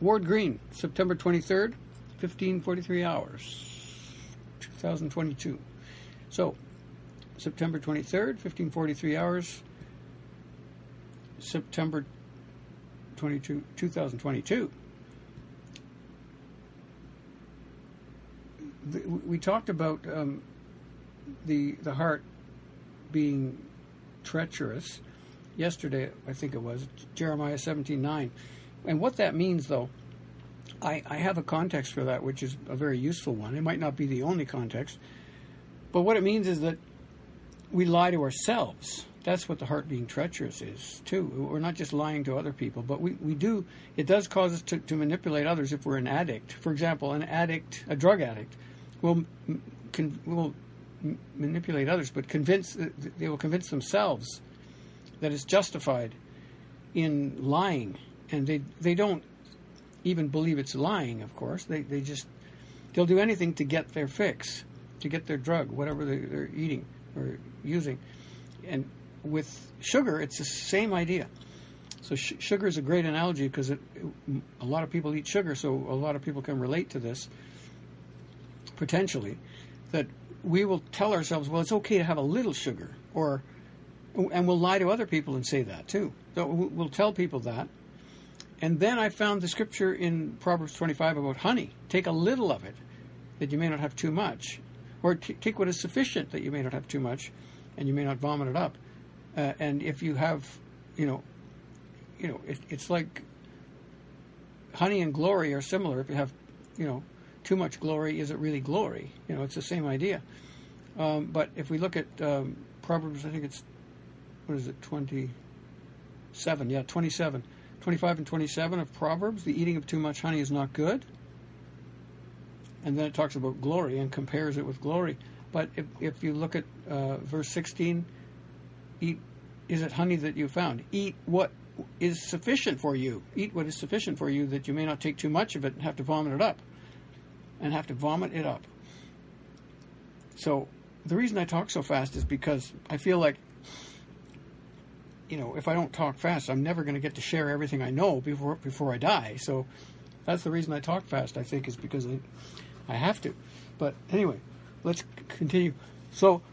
Ward Green, September 23rd, 15:43 hours, 2022. So, September 23rd, 15:43 hours, September 22, 2022. We talked about the heart being treacherous yesterday, I think it was, Jeremiah 17:9. And what that means, though, I have a context for that, which is a very useful one. It might not be the only context, but what it means is that we lie to ourselves. That's what the heart being treacherous is, too. We're not just lying to other people, but we do, it does cause us to manipulate others if we're an addict. For example, an addict, a drug addict, will manipulate others, but they will convince themselves that it's justified in lying. And they don't even believe it's lying, of course. They'll do anything to get their fix, to get their drug, whatever they're eating or using. And with sugar, it's the same idea. So sugar is a great analogy because a lot of people eat sugar, so a lot of people can relate to this, potentially, that we will tell ourselves, well, it's okay to have a little sugar, and we'll lie to other people and say that too. So we'll tell people that. And then I found the scripture in Proverbs 25 about honey. Take a little of it, that you may not have too much. Or take what is sufficient, that you may not have too much, and you may not vomit it up. And if you have, it's like honey and glory are similar. If you have, too much glory, is it really glory? It's the same idea. But if we look at Proverbs, I think it's, 27? Yeah, 27. 25 and 27 of Proverbs, the eating of too much honey is not good. And then it talks about glory and compares it with glory. But if you look at verse 16, is it honey that you found? Eat what is sufficient for you. Eat what is sufficient for you, that you may not take too much of it and have to vomit it up. So the reason I talk so fast is because I feel like, if I don't talk fast, I'm never going to get to share everything I know before I die. So that's the reason I talk fast, I think, is because I have to. But anyway, let's continue. So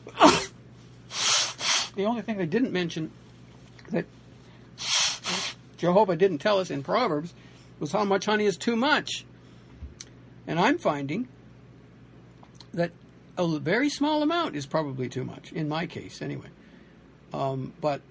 the only thing I didn't mention that Jehovah didn't tell us in Proverbs was how much honey is too much. And I'm finding that a very small amount is probably too much, in my case anyway. But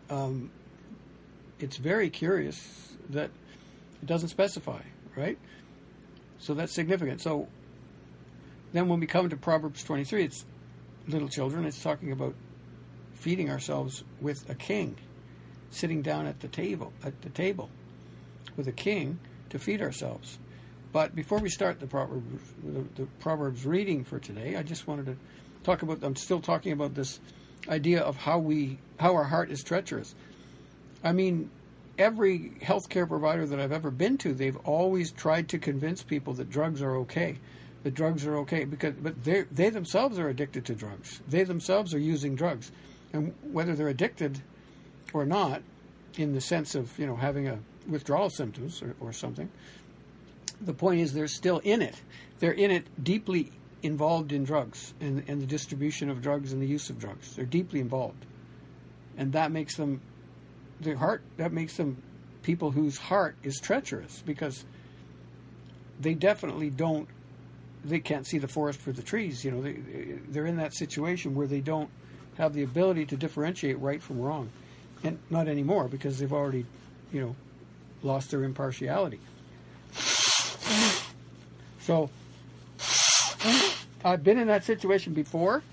it's very curious that it doesn't specify, right? So that's significant. So then when we come to Proverbs 23, it's little children. It's talking about feeding ourselves with a king, sitting down at the table with a king to feed ourselves. But before we start the Proverbs reading for today, I just wanted to talk about, I'm still talking about this idea of how our heart is treacherous. I mean, every healthcare provider that I've ever been to, they've always tried to convince people that drugs are okay. But they themselves are addicted to drugs. They themselves are using drugs. And whether they're addicted or not, in the sense of, having a withdrawal symptoms or something, the point is they're still in it. They're in it, deeply involved in drugs and the distribution of drugs and the use of drugs. They're deeply involved. And that makes them people whose heart is treacherous, because they definitely they can't see the forest for the trees. They're in that situation where they don't have the ability to differentiate right from wrong. And not anymore, because they've already, lost their impartiality. So I've been in that situation before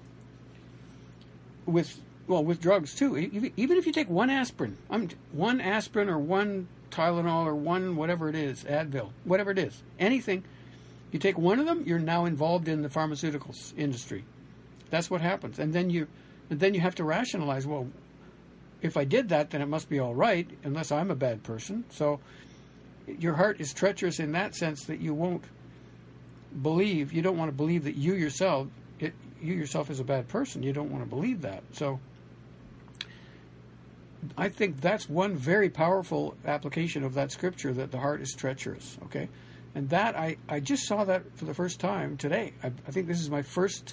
with drugs too. Even if you take one aspirin or one Tylenol or one whatever it is, Advil, whatever it is, anything, you take one of them, you're now involved in the pharmaceuticals industry. That's what happens. And then you have to rationalize, well, if I did that, then it must be all right, unless I'm a bad person. So your heart is treacherous in that sense that you don't want to believe that you yourself is a bad person. You don't want to believe that. So I think that's one very powerful application of that scripture, that the heart is treacherous, okay? And that, I just saw that for the first time today. I think this is my first...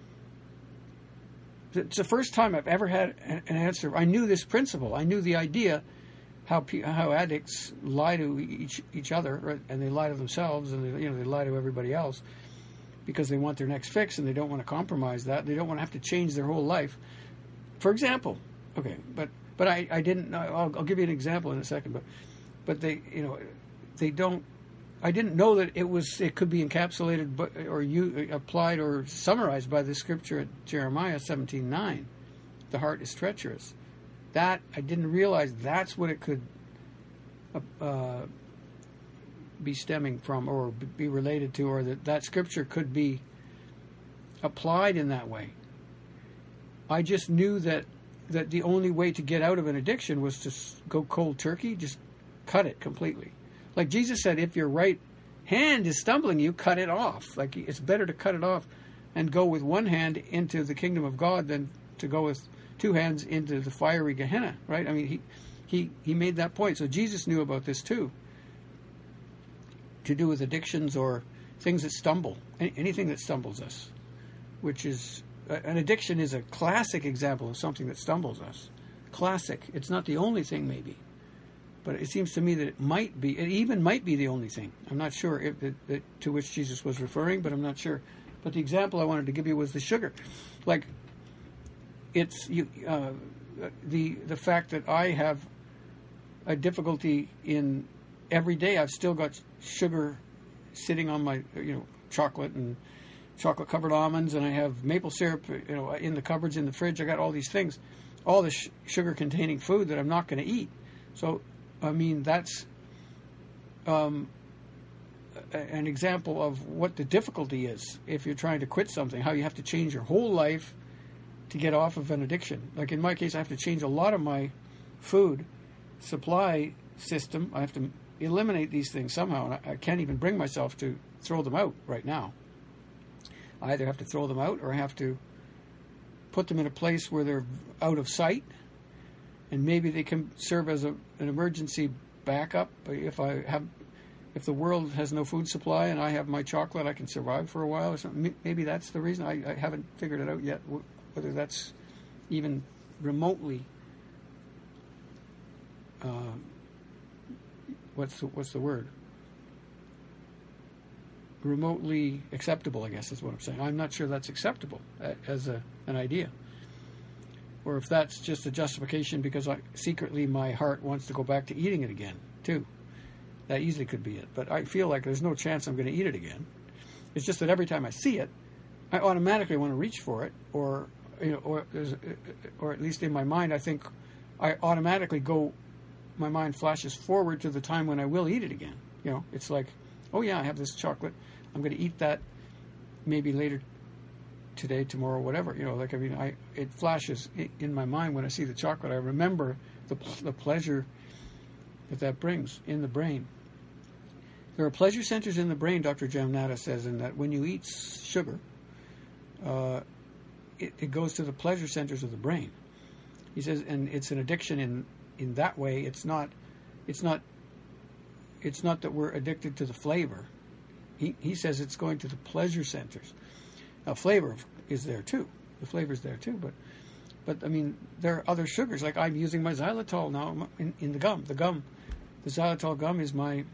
It's the first time I've ever had an answer. I knew this principle. I knew the idea how addicts lie to each other, right? And they lie to themselves, and they lie to everybody else because they want their next fix, and they don't want to compromise that. They don't want to have to change their whole life. For example, okay, but I didn't. I'll give you an example in a second. But they don't. I didn't know that it could be encapsulated, applied or summarized by the scripture at Jeremiah 17:9. The heart is treacherous. That I didn't realize that's what it could be stemming from, or be related to, or that scripture could be applied in that way. I just knew that the only way to get out of an addiction was to go cold turkey, just cut it completely. Like Jesus said, if your right hand is stumbling you, cut it off. Like, it's better to cut it off and go with one hand into the kingdom of God than to go with two hands into the fiery Gehenna, right? I mean, he made that point. So Jesus knew about this too, to do with addictions or things that stumble, anything that stumbles us, which is, an addiction is a classic example of something that stumbles us. Classic. It's not the only thing, maybe. But it seems to me that it even might be the only thing. I'm not sure to which Jesus was referring, but I'm not sure. But the example I wanted to give you was the sugar. Like, it's the fact that I have a difficulty in every day. I've still got sugar sitting on my chocolate and chocolate covered almonds, and I have maple syrup in the cupboards in the fridge. I got all these things, all this sugar containing food that I'm not going to eat. So I mean, that's an example of what the difficulty is if you're trying to quit something, how you have to change your whole life to get off of an addiction. Like in my case, I have to change a lot of my food supply system. I have to eliminate these things somehow, and I can't even bring myself to throw them out right now. I either have to throw them out or I have to put them in a place where they're out of sight, and maybe they can serve as an emergency backup. If the world has no food supply and I have my chocolate, I can survive for a while or something. Maybe that's the reason. I haven't figured it out yet, whether that's even remotely what's the word? Remotely acceptable, I guess is what I'm saying. I'm not sure that's acceptable as an idea. Or if that's just a justification because secretly my heart wants to go back to eating it again, too. That easily could be it. But I feel like there's no chance I'm going to eat it again. It's just that every time I see it, I automatically want to reach for it, or at least in my mind, I think I automatically my mind flashes forward to the time when I will eat it again. It's like, oh yeah, I have this chocolate. I'm going to eat that maybe later today, tomorrow, whatever. It flashes in my mind when I see the chocolate. I remember the pleasure that brings in the brain. There are pleasure centers in the brain, Dr. Jamnata says, in that when you eat sugar, it goes to the pleasure centers of the brain. He says, and it's an addiction in that way. It's not that we're addicted to the flavor. He says it's going to the pleasure centers. Now, flavor is there too. The flavor's there too, but I mean, there are other sugars. Like I'm using my xylitol now in the gum. The xylitol gum is my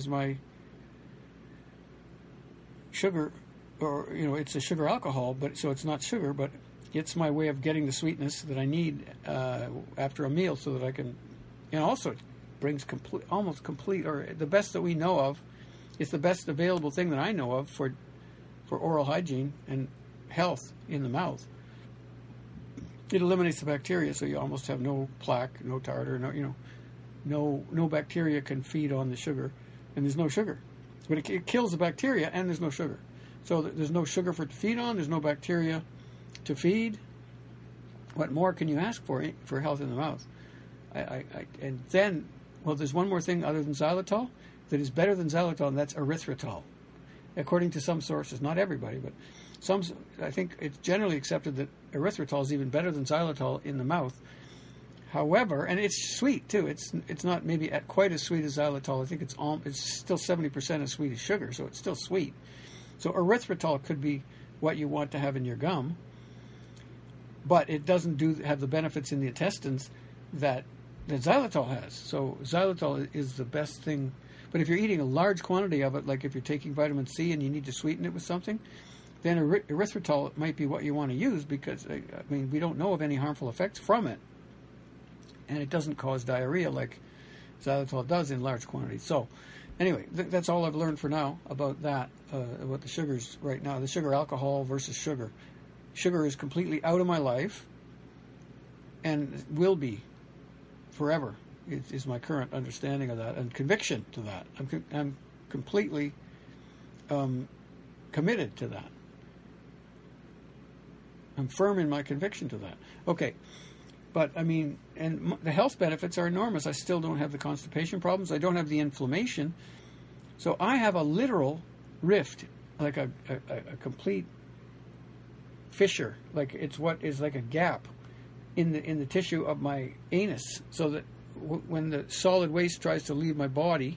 sugar, or it's a sugar alcohol, but so it's not sugar, but it's my way of getting the sweetness that I need after a meal, so that I can. And also, it brings almost complete, or the best that we know of. It's the best available thing that I know of for oral hygiene and health in the mouth. It eliminates the bacteria, so you almost have no plaque, no tartar, no bacteria can feed on the sugar, and there's no sugar. But it kills the bacteria, and there's no sugar. So there's no sugar for it to feed on. There's no bacteria to feed. What more can you ask for health in the mouth? And then, there's one more thing other than xylitol that is better than xylitol, and that's erythritol. According to some sources, not everybody, but some, I think it's generally accepted that erythritol is even better than xylitol in the mouth. However, and it's sweet too. It's not maybe quite as sweet as xylitol. I think it's still 70% as sweet as sugar, so it's still sweet. So erythritol could be what you want to have in your gum, but it doesn't have the benefits in the intestines that xylitol has. So xylitol is the best thing. But if you're eating a large quantity of it, like if you're taking vitamin C and you need to sweeten it with something, then erythritol might be what you want to use, because we don't know of any harmful effects from it. And it doesn't cause diarrhea like xylitol does in large quantities. So, anyway, that's all I've learned for now about that, about the sugars right now. The sugar alcohol versus sugar. Sugar is completely out of my life and will be forever, is my current understanding of that and conviction to that. I'm completely committed to that. I'm firm in my conviction to that. Okay. But, and the health benefits are enormous. I still don't have the constipation problems. I don't have the inflammation. So I have a literal rift, like a complete fissure. Like it's what is like a gap in the tissue of my anus. So that when the solid waste tries to leave my body,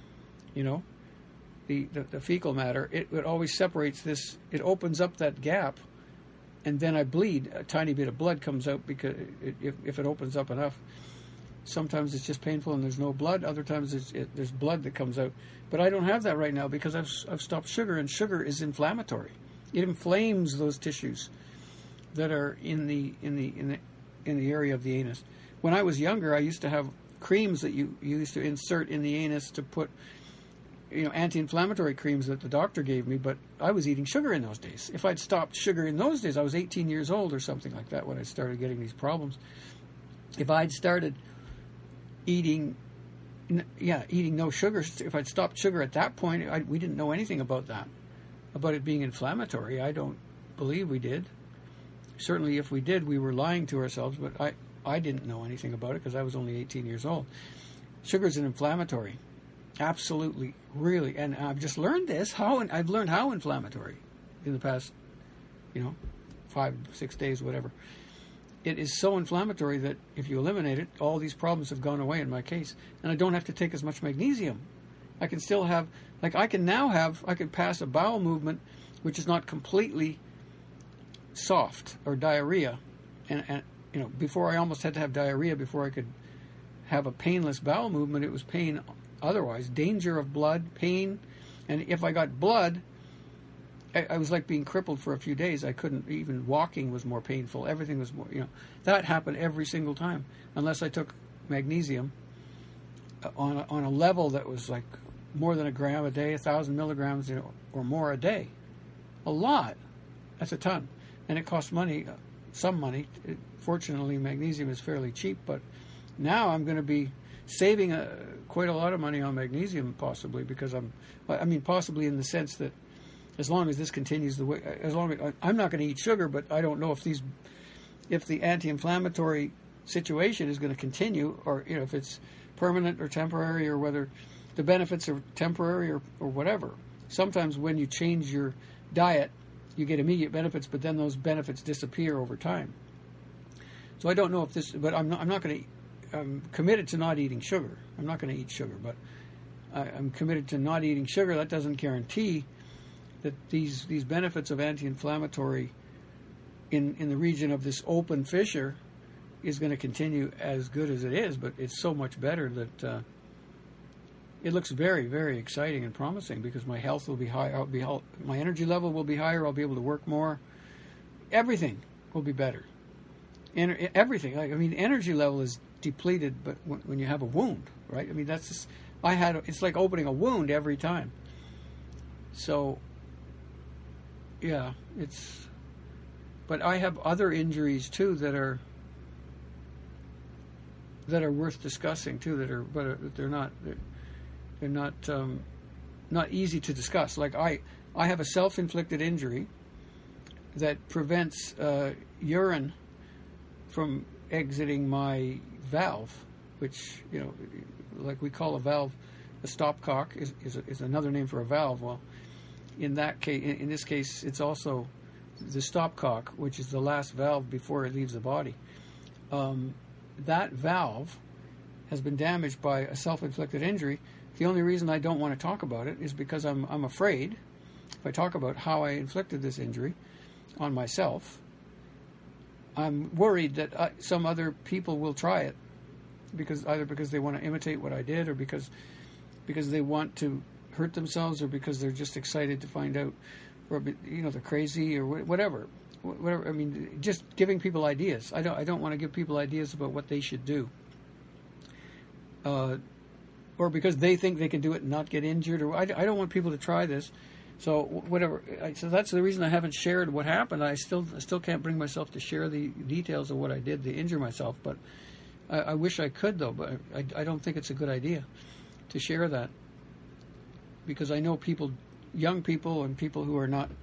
the fecal matter, it always separates this. It opens up that gap. And then I bleed. A tiny bit of blood comes out because if it opens up enough. Sometimes it's just painful and there's no blood. Other times there's blood that comes out. But I don't have that right now because I've stopped sugar, and sugar is inflammatory. It inflames those tissues that are in the area of the anus. When I was younger, I used to have creams that you used to insert in the anus to put anti-inflammatory creams that the doctor gave me, but I was eating sugar in those days. If I'd stopped sugar in those days, I was 18 years old or something like that when I started getting these problems. If I'd started eating no sugar, if I'd stopped sugar at that point, we didn't know anything about that, about it being inflammatory. I don't believe we did. Certainly if we did, we were lying to ourselves, but I didn't know anything about it because I was only 18 years old. Sugar's an inflammatory. Absolutely, really, and I've just learned this. I've learned how inflammatory in the past, 5-6 days, whatever. It is so inflammatory that if you eliminate it, all these problems have gone away in my case, and I don't have to take as much magnesium. I can still have, I could pass a bowel movement which is not completely soft or diarrhea, and before I almost had to have diarrhea before I could have a painless bowel movement. It was pain. Otherwise, danger of blood, pain, and if I got blood, I was like being crippled for a few days. I couldn't, even walking was more painful. Everything was more, that happened every single time, unless I took magnesium on a level that was like more than a gram a day, 1,000 milligrams, or more a day. A lot. That's a ton. And it costs money, some money. Fortunately, magnesium is fairly cheap, but now I'm going to be saving quite a lot of money on magnesium, possibly, because possibly in the sense that as long as this continues the way, I'm not going to eat sugar, but I don't know if the anti-inflammatory situation is going to continue, or if it's permanent or temporary, or whether the benefits are temporary or whatever. Sometimes when you change your diet, you get immediate benefits, but then those benefits disappear over time. So I don't know if this, but I'm not going to. I'm committed to not eating sugar. I'm not going to eat sugar, but I'm committed to not eating sugar. That doesn't guarantee that these benefits of anti-inflammatory in the region of this open fissure is going to continue as good as it is, but it's so much better that it looks very, very exciting and promising, because my health will be high. My energy level will be higher. I'll be able to work more. Everything will be better. Everything. Energy level is depleted, but when you have a wound, right? That's just, it's like opening a wound every time. So, yeah, but I have other injuries too that are worth discussing too. But they're not easy to discuss. Like I have a self-inflicted injury that prevents urine from exiting my valve, which like we call a valve a stopcock is another name for a valve. Well, in this case, it's also the stopcock, which is the last valve before it leaves the body. that valve has been damaged by a self-inflicted injury, the only reason I don't want to talk about it is because I'm afraid if I talk about how I inflicted this injury on myself, I'm worried that some other people will try it either because they want to imitate what I did, or because they want to hurt themselves, or because they're just excited to find out, or they're crazy, or whatever. I mean, just giving people ideas. I don't want to give people ideas about what they should do, or because they think they can do it and not get injured. Or I don't want people to try this. So whatever. So that's the reason I haven't shared what happened. I still can't bring myself to share the details of what I did to injure myself. But I wish I could, though. But I don't think it's a good idea to share that, because I know people, young people and people who are not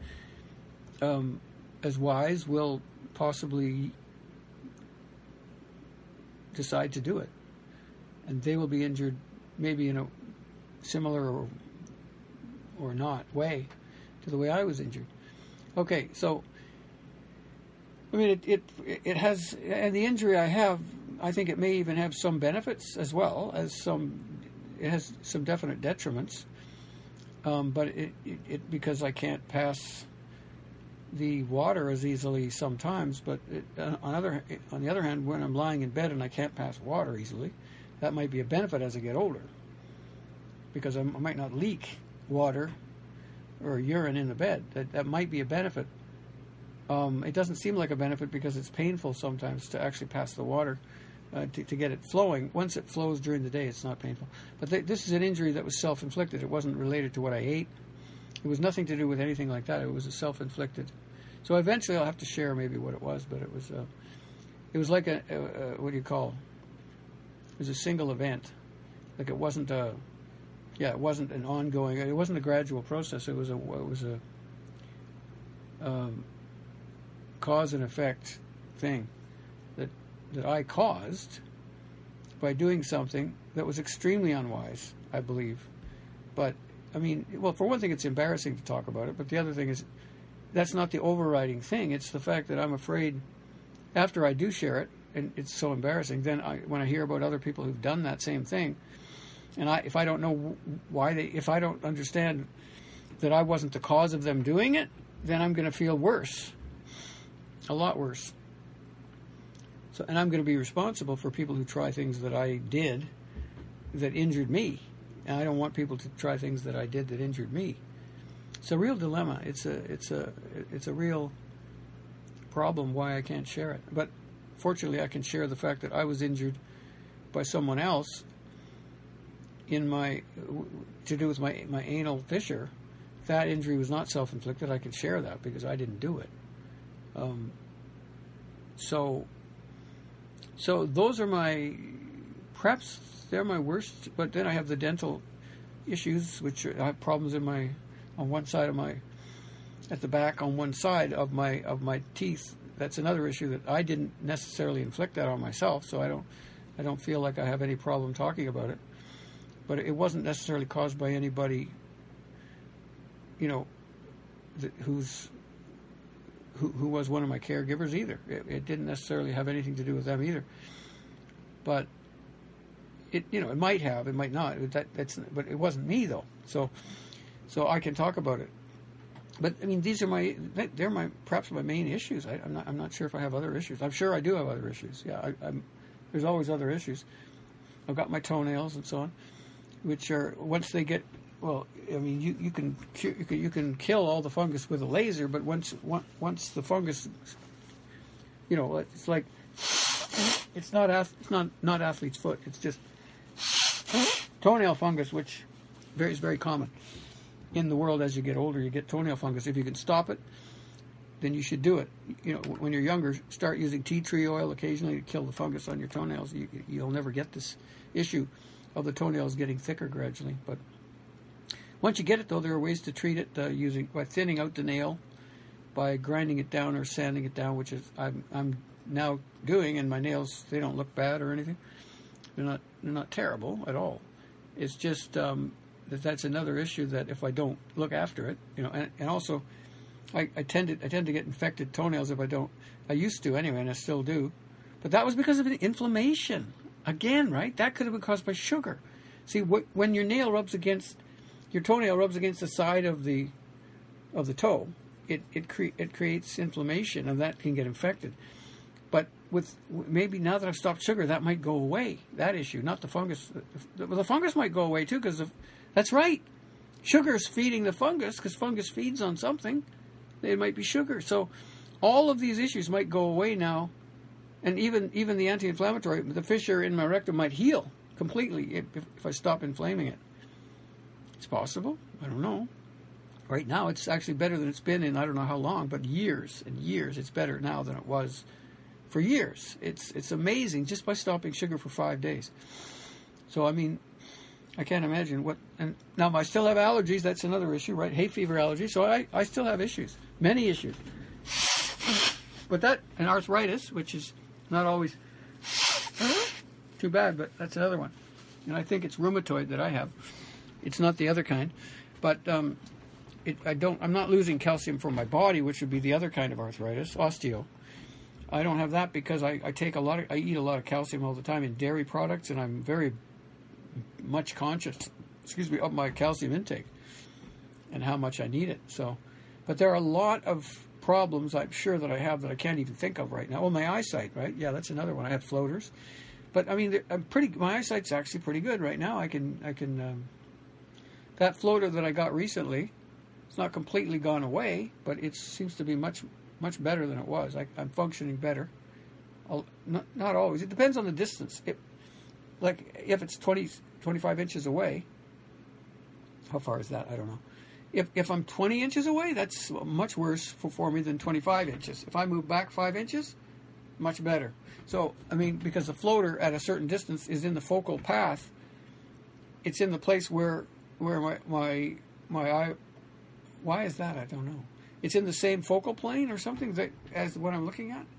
as wise, will possibly decide to do it, and they will be injured maybe in a similar or not way to the way I was injured. Okay, so I mean it has, and the injury I have, I think it may even have some benefits as well as it has some definite detriments, but it because I can't pass the water as easily sometimes. But on the other hand, when I'm lying in bed and I can't pass water easily, that might be a benefit as I get older, because I might not leak water or urine in the bed. That might be a benefit. It doesn't seem like a benefit because it's painful sometimes to actually pass the water, to get it flowing. Once it flows during the day, it's not painful. But this is an injury that was self-inflicted. It wasn't related to what I ate. It was nothing to do with anything like that. It was a self-inflicted. So eventually I'll have to share maybe what it was, but it was like a what do you call? It was a single event. Like it wasn't it wasn't an ongoing. It wasn't a gradual process. It was a cause and effect thing that I caused by doing something that was extremely unwise, I believe. But I mean, well, for one thing, it's embarrassing to talk about it. But the other thing is, that's not the overriding thing. It's the fact that I'm afraid after I do share it, and it's so embarrassing, then when I hear about other people who've done that same thing, and if I don't know why if I don't understand that I wasn't the cause of them doing it, then I'm going to feel worse, a lot worse. So, and I'm going to be responsible for people who try things that I did that injured me. And I don't want people to try things that I did that injured me. It's a real dilemma. It's a real problem why I can't share it. But fortunately, I can share the fact that I was injured by someone else to do with my anal fissure. That injury was not self-inflicted. I can share that because I didn't do it. So those are perhaps they're my worst. But then I have the dental issues, which I have problems on one side of at the back on one side of my teeth. That's another issue that I didn't necessarily inflict that on myself, so I don't feel like I have any problem talking about it. But it wasn't necessarily caused by anybody, who was one of my caregivers either. It didn't necessarily have anything to do with them either. But it might have, it might not. But it wasn't me though. So I can talk about it. But I mean, they're perhaps my main issues. I'm not sure if I have other issues. I'm sure I do have other issues. Yeah, there's always other issues. I've got my toenails and so on, which are once they get. Well, I mean, you can kill all the fungus with a laser, but once the fungus, it's like it's not athlete's foot. It's just toenail fungus, which is very common in the world. As you get older, you get toenail fungus. If you can stop it, then you should do it. When you're younger, start using tea tree oil occasionally to kill the fungus on your toenails. You'll never get this issue of the toenails getting thicker gradually, but once you get it, though, there are ways to treat it by thinning out the nail, by grinding it down or sanding it down, which is I'm now doing, and my nails, they don't look bad or anything. They're not terrible at all. It's just that's another issue that if I don't look after it, and also I tend to get infected toenails if I don't. I used to anyway, and I still do, But that was because of an inflammation. Again, right? That could have been caused by sugar. See, when your toenail rubs against the side of the toe, it creates inflammation, and that can get infected. But maybe now that I've stopped sugar, that might go away. That issue, not the fungus. The fungus might go away too, because that's right. Sugar is feeding the fungus, because fungus feeds on something. It might be sugar. So all of these issues might go away now, and even the anti-inflammatory, the fissure in my rectum might heal completely if I stop inflaming it. It's possible. I don't know. Right now, it's actually better than it's been in I don't know how long, but years and years. It's better now than it was for years. It's amazing just by stopping sugar for 5 days. So, I mean, I can't imagine what... And now, I still have allergies. That's another issue, right? Hay fever allergy. So I still have issues. Many issues. But and arthritis, which is not always too bad, but that's another one. And I think it's rheumatoid that I have. It's not the other kind. But I'm not losing calcium from my body, which would be the other kind of arthritis, osteo. I don't have that because I eat a lot of calcium all the time in dairy products, and I'm very much conscious, of my calcium intake and how much I need it. So, but there are a lot of problems I'm sure that I have that I can't even think of right now. Oh, my eyesight, right? Yeah, that's another one. I have floaters, but I mean, my eyesight's actually pretty good right now. I can that floater that I got recently, it's not completely gone away, but it seems to be much better than it was. I'm functioning better. Not always. It depends on the distance. Like if it's 25 inches away, how far is that? I don't know. If I'm 20 inches away, that's much worse for me than 25 inches. If I move back 5 inches, much better. So, I mean, because the floater at a certain distance is in the focal path, it's in the place where my eye... Why is that? I don't know. It's in the same focal plane or something as what I'm looking at?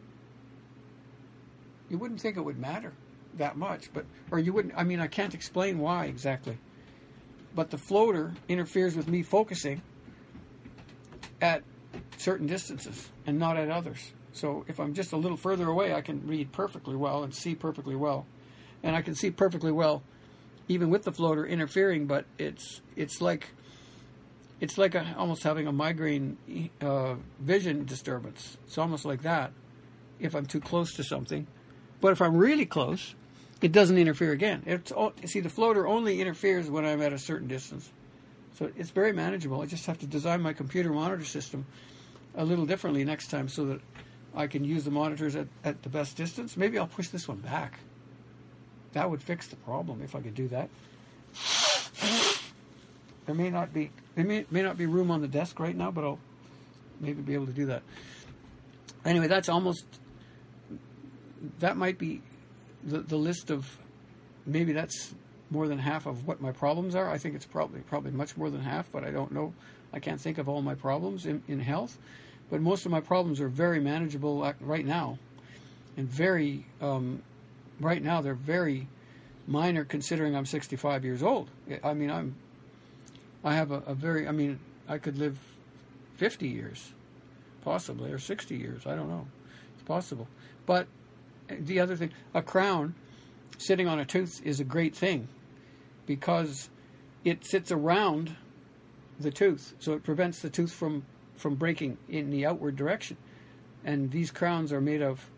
You wouldn't think it would matter that much, or you wouldn't... I mean, I can't explain why exactly. But the floater interferes with me focusing at certain distances and not at others. So if I'm just a little further away, I can read perfectly well and see perfectly well. And I can see perfectly well even with the floater interfering, but it's like almost having a migraine vision disturbance. It's almost like that if I'm too close to something. But if I'm really close, it doesn't interfere again. See, the floater only interferes when I'm at a certain distance. So it's very manageable. I just have to design my computer monitor system a little differently next time so that I can use the monitors at the best distance. Maybe I'll push this one back. That would fix the problem if I could do that. There may not be room on the desk right now, but I'll maybe be able to do that. Anyway, that might be the list of, maybe that's more than half of what my problems are. I think it's probably much more than half, but I don't know. I can't think of all my problems in health, but most of my problems are very manageable right now, and very right now they're very minor considering I'm 65 years old. I mean, I could live 50 years, possibly, or 60 years. I don't know. It's possible. But the other thing, a crown sitting on a tooth is a great thing because it sits around the tooth, so it prevents the tooth from breaking in the outward direction. And these crowns are made of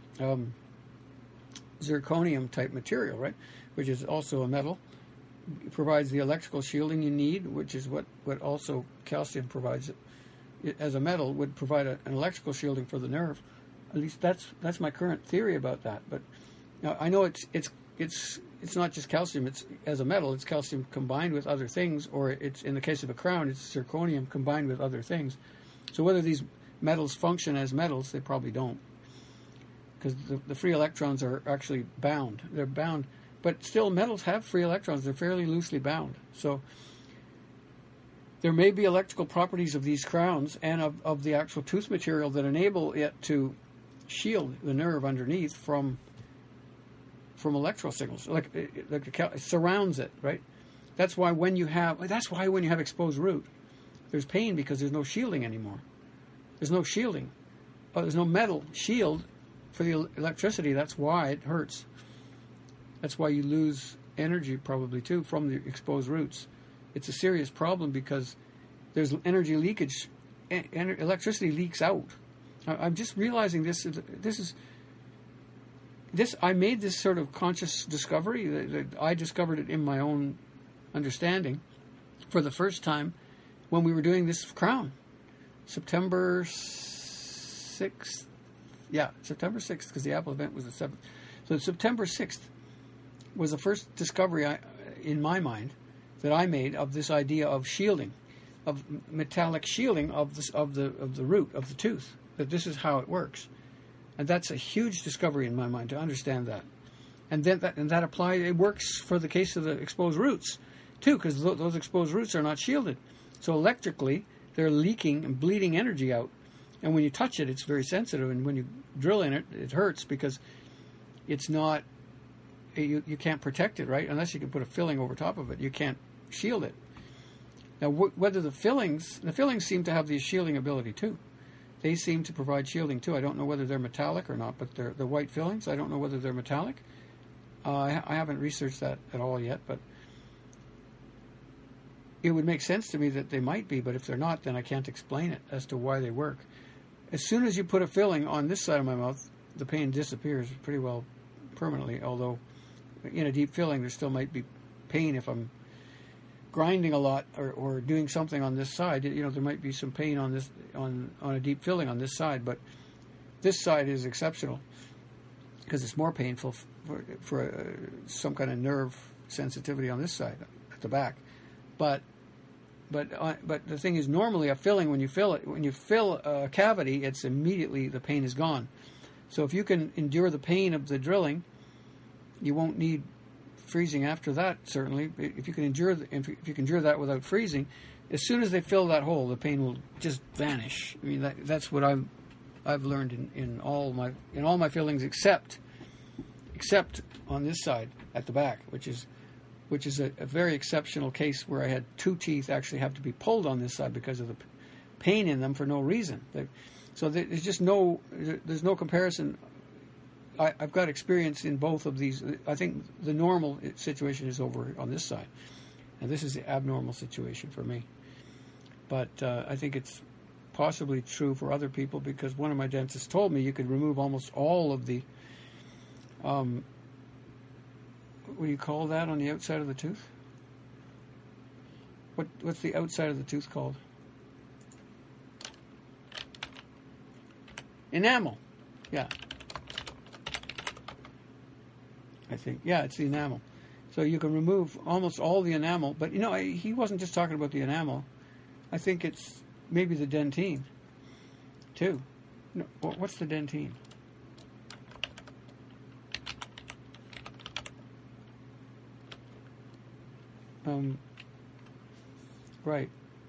zirconium type material, right, which is also a metal. It provides the electrical shielding you need, which is what also calcium provides. It as a metal would provide an electrical shielding for the nerve. At least that's my current theory about that. But I know it's not just calcium. It's as a metal. It's calcium combined with other things, or it's, in the case of a crown, it's zirconium combined with other things. So whether these metals function as metals, they probably don't, because the free electrons are actually bound. They're bound, but still metals have free electrons. They're fairly loosely bound. So there may be electrical properties of these crowns and of the actual tooth material that enable it to shield the nerve underneath from electrical signals. It surrounds it, right? That's why when you have exposed root, there's pain because there's no shielding anymore. There's no shielding. There's no metal shield for the electricity, that's why it hurts. That's why you lose energy probably too from the exposed roots. It's a serious problem because there's energy leakage. Electricity leaks out. I'm just realizing this. I made this sort of conscious discovery. That I discovered it in my own understanding for the first time when we were doing this crown, September 6th. Yeah, September 6th, because the Apple event was the 7th. So September 6th was the first discovery in my mind that I made of this idea of shielding, of metallic shielding of the root of the tooth. That this is how it works, and that's a huge discovery in my mind to understand that. And then that applies. It works for the case of the exposed roots too, because those exposed roots are not shielded. So electrically, they're leaking and bleeding energy out. And when you touch it, it's very sensitive. And when you drill in it, it hurts because it's not, you can't protect it, right? Unless you can put a filling over top of it. You can't shield it. Now, whether the fillings seem to have the shielding ability too. They seem to provide shielding too. I don't know whether they're metallic or not, but they're the white fillings. I don't know whether they're metallic. I haven't researched that at all yet, but it would make sense to me that they might be, but if they're not, then I can't explain it as to why they work. As soon as you put a filling on this side of my mouth, the pain disappears pretty well permanently, although in a deep filling there still might be pain if I'm grinding a lot or doing something on this side. There might be some pain on this on a deep filling on this side, but this side is exceptional because it's more painful for some kind of nerve sensitivity on this side at the back. But the thing is, normally a filling, when you fill a cavity, it's immediately the pain is gone. So if you can endure the pain of the drilling, you won't need freezing after that. Certainly, if you can endure that without freezing, as soon as they fill that hole, the pain will just vanish. I mean, that's what I've learned in all my fillings, except on this side at the back, which is a very exceptional case where I had two teeth actually have to be pulled on this side because of the pain in them for no reason. So there's no comparison. I've got experience in both of these. I think the normal situation is over on this side, and this is the abnormal situation for me. But I think it's possibly true for other people because one of my dentists told me you could remove almost all of the what do you call that on the outside of the tooth? What's the outside of the tooth called? Enamel. Yeah. I think. Yeah, it's the enamel. So you can remove almost all the enamel. But, he wasn't just talking about the enamel. I think it's maybe the dentine, too. No, what's the dentine? Right.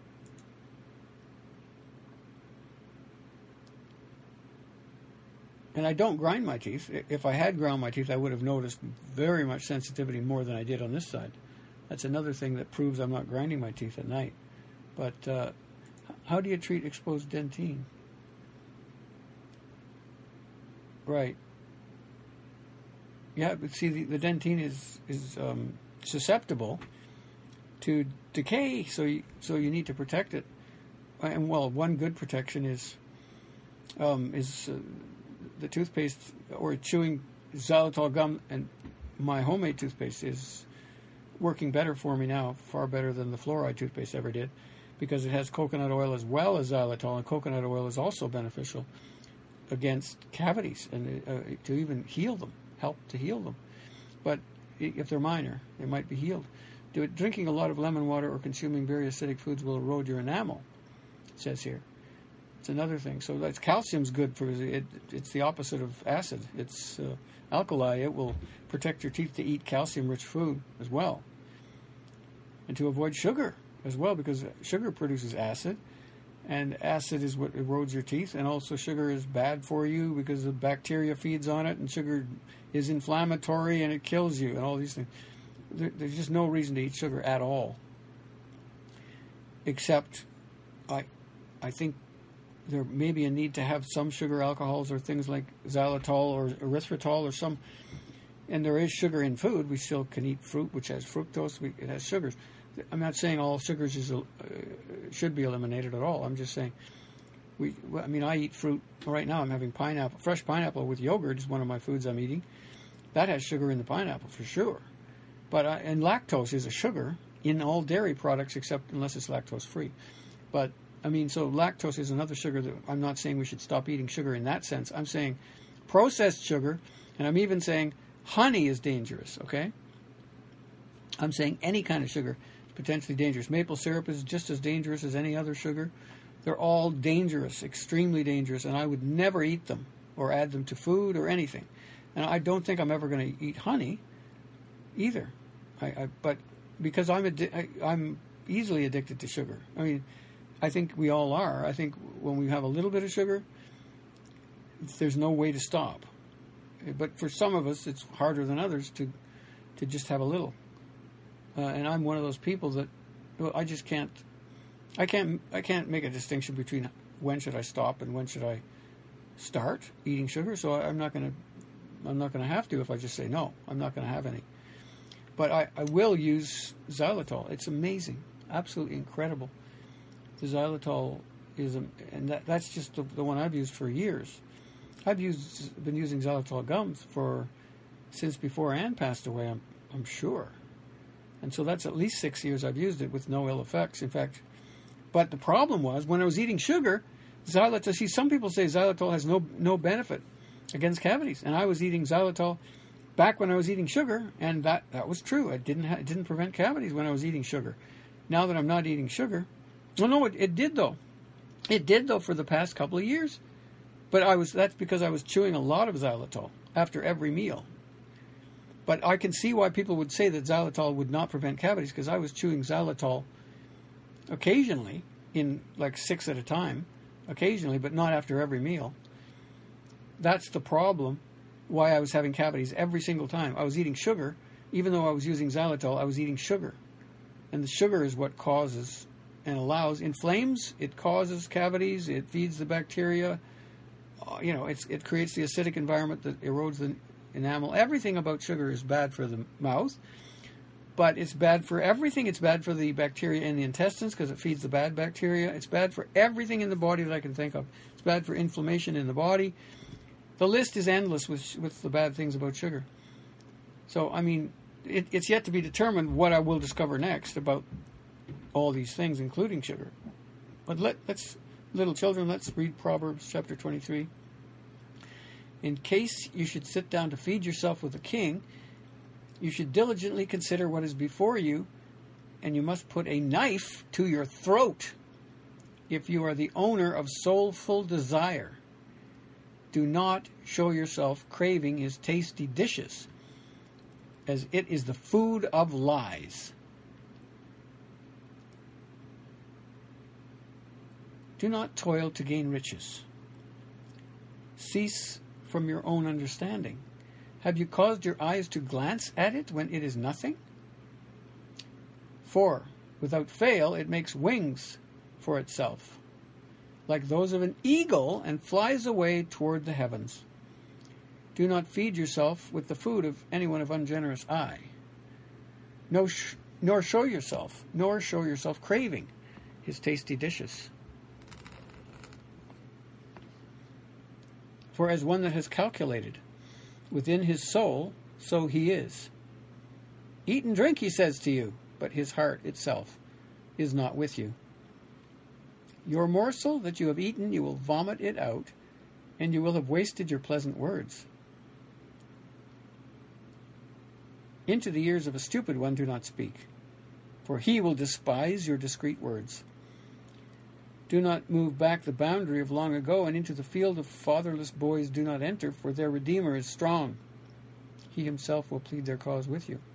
And I don't grind my teeth. If I had ground my teeth, I would have noticed very much sensitivity more than I did on this side. That's another thing that proves I'm not grinding my teeth at night. But how do you treat exposed dentine? Right. Yeah, but see, the dentine is susceptible to decay, so you need to protect it. And one good protection is the toothpaste or chewing xylitol gum, and my homemade toothpaste is working better for me now, far better than the fluoride toothpaste ever did, because it has coconut oil as well as xylitol, and coconut oil is also beneficial against cavities and to even help to heal them. But if they're minor, they might be healed. Drinking a lot of lemon water or consuming very acidic foods will erode your enamel, it says here. It's another thing. So that's calcium's good for it. It's the opposite of acid. It's alkali. It will protect your teeth to eat calcium-rich food as well, and to avoid sugar as well, because sugar produces acid, and acid is what erodes your teeth. And also, sugar is bad for you because the bacteria feeds on it, and sugar is inflammatory and it kills you, and all these things. There's just no reason to eat sugar at all, except I think there may be a need to have some sugar alcohols or things like xylitol or erythritol or some. And there is sugar in food. We still can eat fruit, which has fructose. It has sugars. I'm not saying all sugars should be eliminated at all. I'm just saying I eat fruit right now. I'm having pineapple, fresh pineapple with yogurt is one of my foods I'm eating. That has sugar in the pineapple for sure. But and lactose is a sugar in all dairy products except unless it's lactose free. But so lactose is another sugar that I'm not saying we should stop eating sugar in that sense. I'm saying processed sugar, and I'm even saying honey is dangerous, okay? I'm saying any kind of sugar is potentially dangerous. Maple syrup is just as dangerous as any other sugar. They're all dangerous, extremely dangerous, and I would never eat them or add them to food or anything. And I don't think I'm ever going to eat honey either. But because I'm easily addicted to sugar. I think we all are. I think when we have a little bit of sugar, there's no way to stop. But for some of us, it's harder than others to just have a little. And I'm one of those people that I just can't. I can't make a distinction between when should I stop and when should I start eating sugar. So I'm not going to have to if I just say no. I'm not going to have any. But I will use xylitol. It's amazing, absolutely incredible. The xylitol and that's just the one I've used for years. I've been using xylitol gums since before Anne passed away. I'm sure, and so that's at least 6 years I've used it with no ill effects. In fact, but the problem was when I was eating sugar, xylitol. See, some people say xylitol has no benefit against cavities, and I was eating xylitol back when I was eating sugar, and that was true. It didn't prevent cavities when I was eating sugar. Now that I'm not eating sugar, it did though. It did though for the past couple of years. But that's because I was chewing a lot of xylitol after every meal. But I can see why people would say that xylitol would not prevent cavities, because I was chewing xylitol occasionally, in like 6 at a time, occasionally, but not after every meal. That's the problem, why I was having cavities every single time. I was eating sugar, even though I was using xylitol, I was eating sugar. And the sugar is what causes and inflames, it causes cavities, it feeds the bacteria. It creates the acidic environment that erodes the enamel. Everything about sugar is bad for the mouth, but it's bad for everything. It's bad for the bacteria in the intestines because it feeds the bad bacteria. It's bad for everything in the body that I can think of. It's bad for inflammation in the body. The list is endless with the bad things about sugar. So, it's yet to be determined what I will discover next about all these things, including sugar. But let's little children, let's read Proverbs chapter 23. In case you should sit down to feed yourself with a king, you should diligently consider what is before you, and you must put a knife to your throat if you are the owner of soulful desire. Do not show yourself craving his tasty dishes, as it is the food of lies. Do not toil to gain riches. Cease from your own understanding. Have you caused your eyes to glance at it when it is nothing? For, without fail, it makes wings for itself, like those of an eagle, and flies away toward the heavens. Do not feed yourself with the food of anyone of ungenerous eye, nor show yourself craving his tasty dishes. For as one that has calculated within his soul, so he is. Eat and drink, he says to you, but his heart itself is not with you. Your morsel that you have eaten, you will vomit it out, and you will have wasted your pleasant words. Into the ears of a stupid one do not speak, for he will despise your discreet words. Do not move back the boundary of long ago, and into the field of fatherless boys do not enter, for their Redeemer is strong. He himself will plead their cause with you.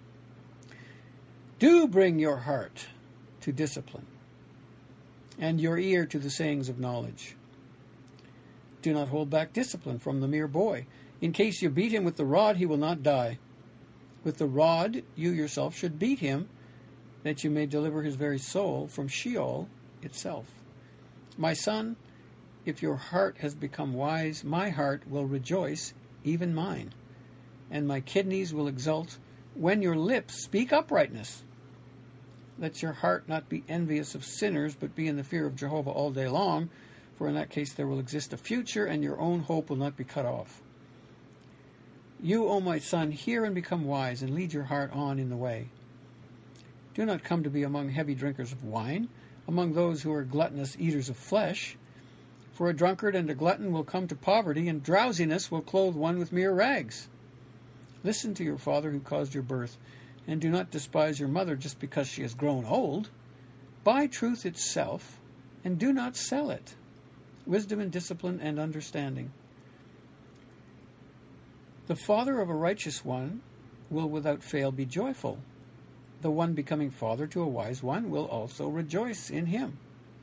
Do bring your heart to discipline, and your ear to the sayings of knowledge. Do not hold back discipline from the mere boy. In case you beat him with the rod, he will not die. With the rod you yourself should beat him, that you may deliver his very soul from Sheol itself. My son, If your heart has become wise, my heart will rejoice, even mine, and my kidneys will exult when your lips speak uprightness. Let your heart not be envious of sinners, but be in the fear of Jehovah all day long, for in that case there will exist a future, and your own hope will not be cut off. You, O my son, hear and become wise, and lead your heart on in the way. Do not come to be among heavy drinkers of wine, among those who are gluttonous eaters of flesh. For a drunkard and a glutton will come to poverty, and drowsiness will clothe one with mere rags. Listen to your father who caused your birth, and do not despise your mother just because she has grown old. Buy truth itself, and do not sell it. Wisdom and discipline and understanding. The father of a righteous one will without fail be joyful. The one becoming father to a wise one will also rejoice in him.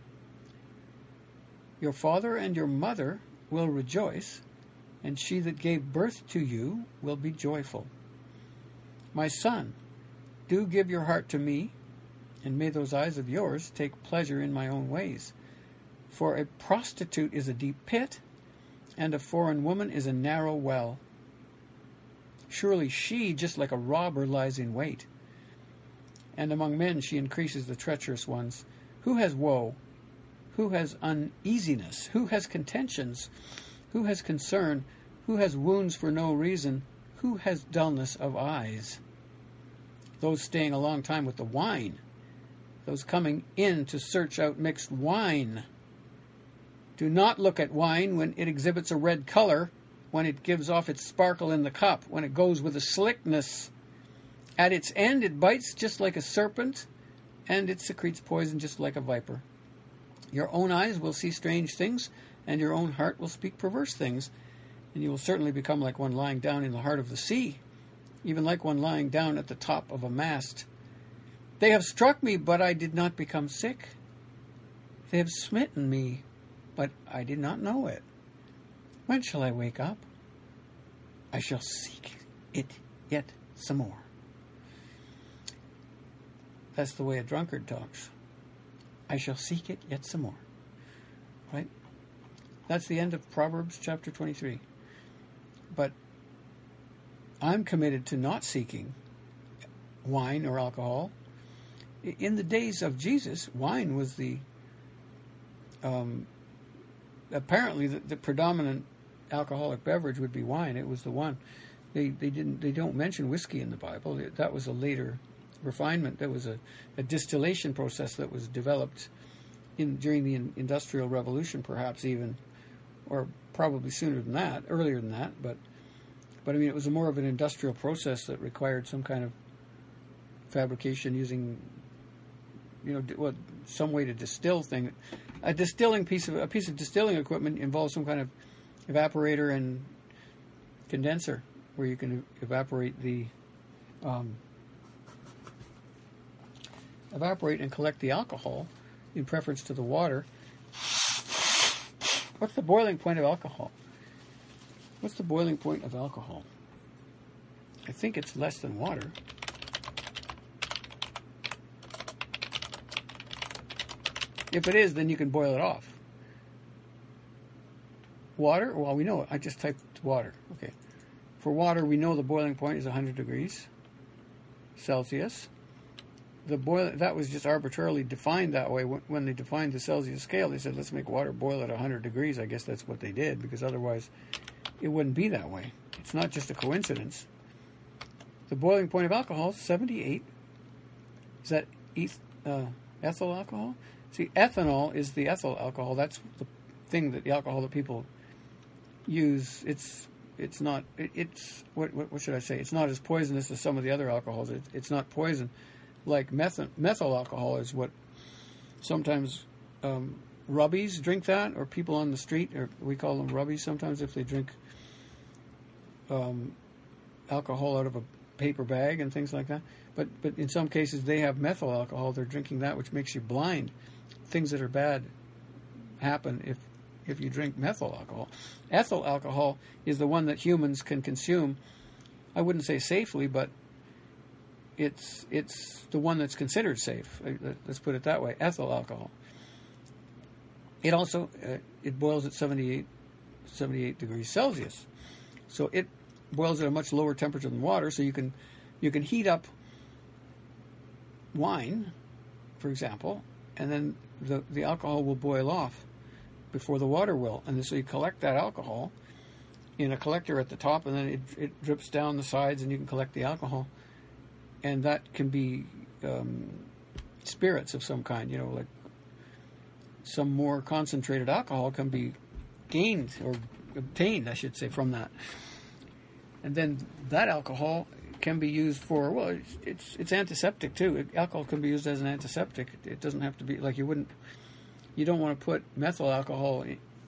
Your father and your mother will rejoice, and she that gave birth to you will be joyful. My son, do give your heart to me, and may those eyes of yours take pleasure in my own ways. For a prostitute is a deep pit, and a foreign woman is a narrow well. Surely she, just like a robber, lies in wait. And among men she increases the treacherous ones. Who has woe? Who has uneasiness? Who has contentions? Who has concern? Who has wounds for no reason? Who has dullness of eyes? Those staying a long time with the wine. Those coming in to search out mixed wine. Do not look at wine when it exhibits a red color, when it gives off its sparkle in the cup, when it goes with a slickness. At its end it bites just like a serpent, and it secretes poison just like a viper. Your own eyes will see strange things, and your own heart will speak perverse things, and you will certainly become like one lying down in the heart of the sea, even like one lying down at the top of a mast. They have struck me, but I did not become sick. They have smitten me, but I did not know it. When shall I wake up? I shall seek it yet some more. That's the way a drunkard talks. I shall seek it yet some more. Right? That's the end of Proverbs chapter 23. But I'm committed to not seeking wine or alcohol. In the days of Jesus, wine was apparently the predominant alcoholic beverage would be wine. It was the one. They don't mention whiskey in the Bible. That was a later refinement. That was a distillation process that was developed during the Industrial Revolution, perhaps even, or probably sooner than that, earlier than that. But I mean, it was more of an industrial process that required some kind of fabrication using, some way to distill things. A piece of distilling equipment involves some kind of evaporator and condenser, where you can evaporate and collect the alcohol in preference to the water. What's the boiling point of alcohol? What's the boiling point of alcohol? I think it's less than water. If it is, then you can boil it off. Water? Well, we know it. I just typed water. Okay. For water, we know the boiling point is 100 degrees Celsius. That was just arbitrarily defined that way when they defined the Celsius scale. They said, let's make water boil at 100 degrees. I guess that's what they did, because otherwise it wouldn't be that way. It's not just a coincidence. The boiling point of alcohol is 78. Is that ethyl alcohol? See, ethanol is the ethyl alcohol. That's the thing the alcohol that people use. It's not. What should I say? It's not as poisonous as some of the other alcohols. It's not poison. Like methyl alcohol is what sometimes rubbies drink that, or people on the street, or we call them rubbies sometimes if they drink alcohol out of a paper bag and things like that. But in some cases they have methyl alcohol. They're drinking that, which makes you blind. Things that are bad happen if you drink methyl alcohol. Ethyl alcohol is the one that humans can consume. I wouldn't say safely, but it's the one that's considered safe. Let's put it that way. Ethyl alcohol. It also it boils at 78 degrees Celsius. So it boils at a much lower temperature than water. So you can heat up wine, for example, and then the alcohol will boil off before the water will. And so you collect that alcohol in a collector at the top, and then it drips down the sides, and you can collect the alcohol. And that can be spirits of some kind, like some more concentrated alcohol can be gained or obtained, I should say, from that. And then that alcohol can be used for, well, it's antiseptic too. Alcohol can be used as an antiseptic. It doesn't have to be like you don't want to put methyl alcohol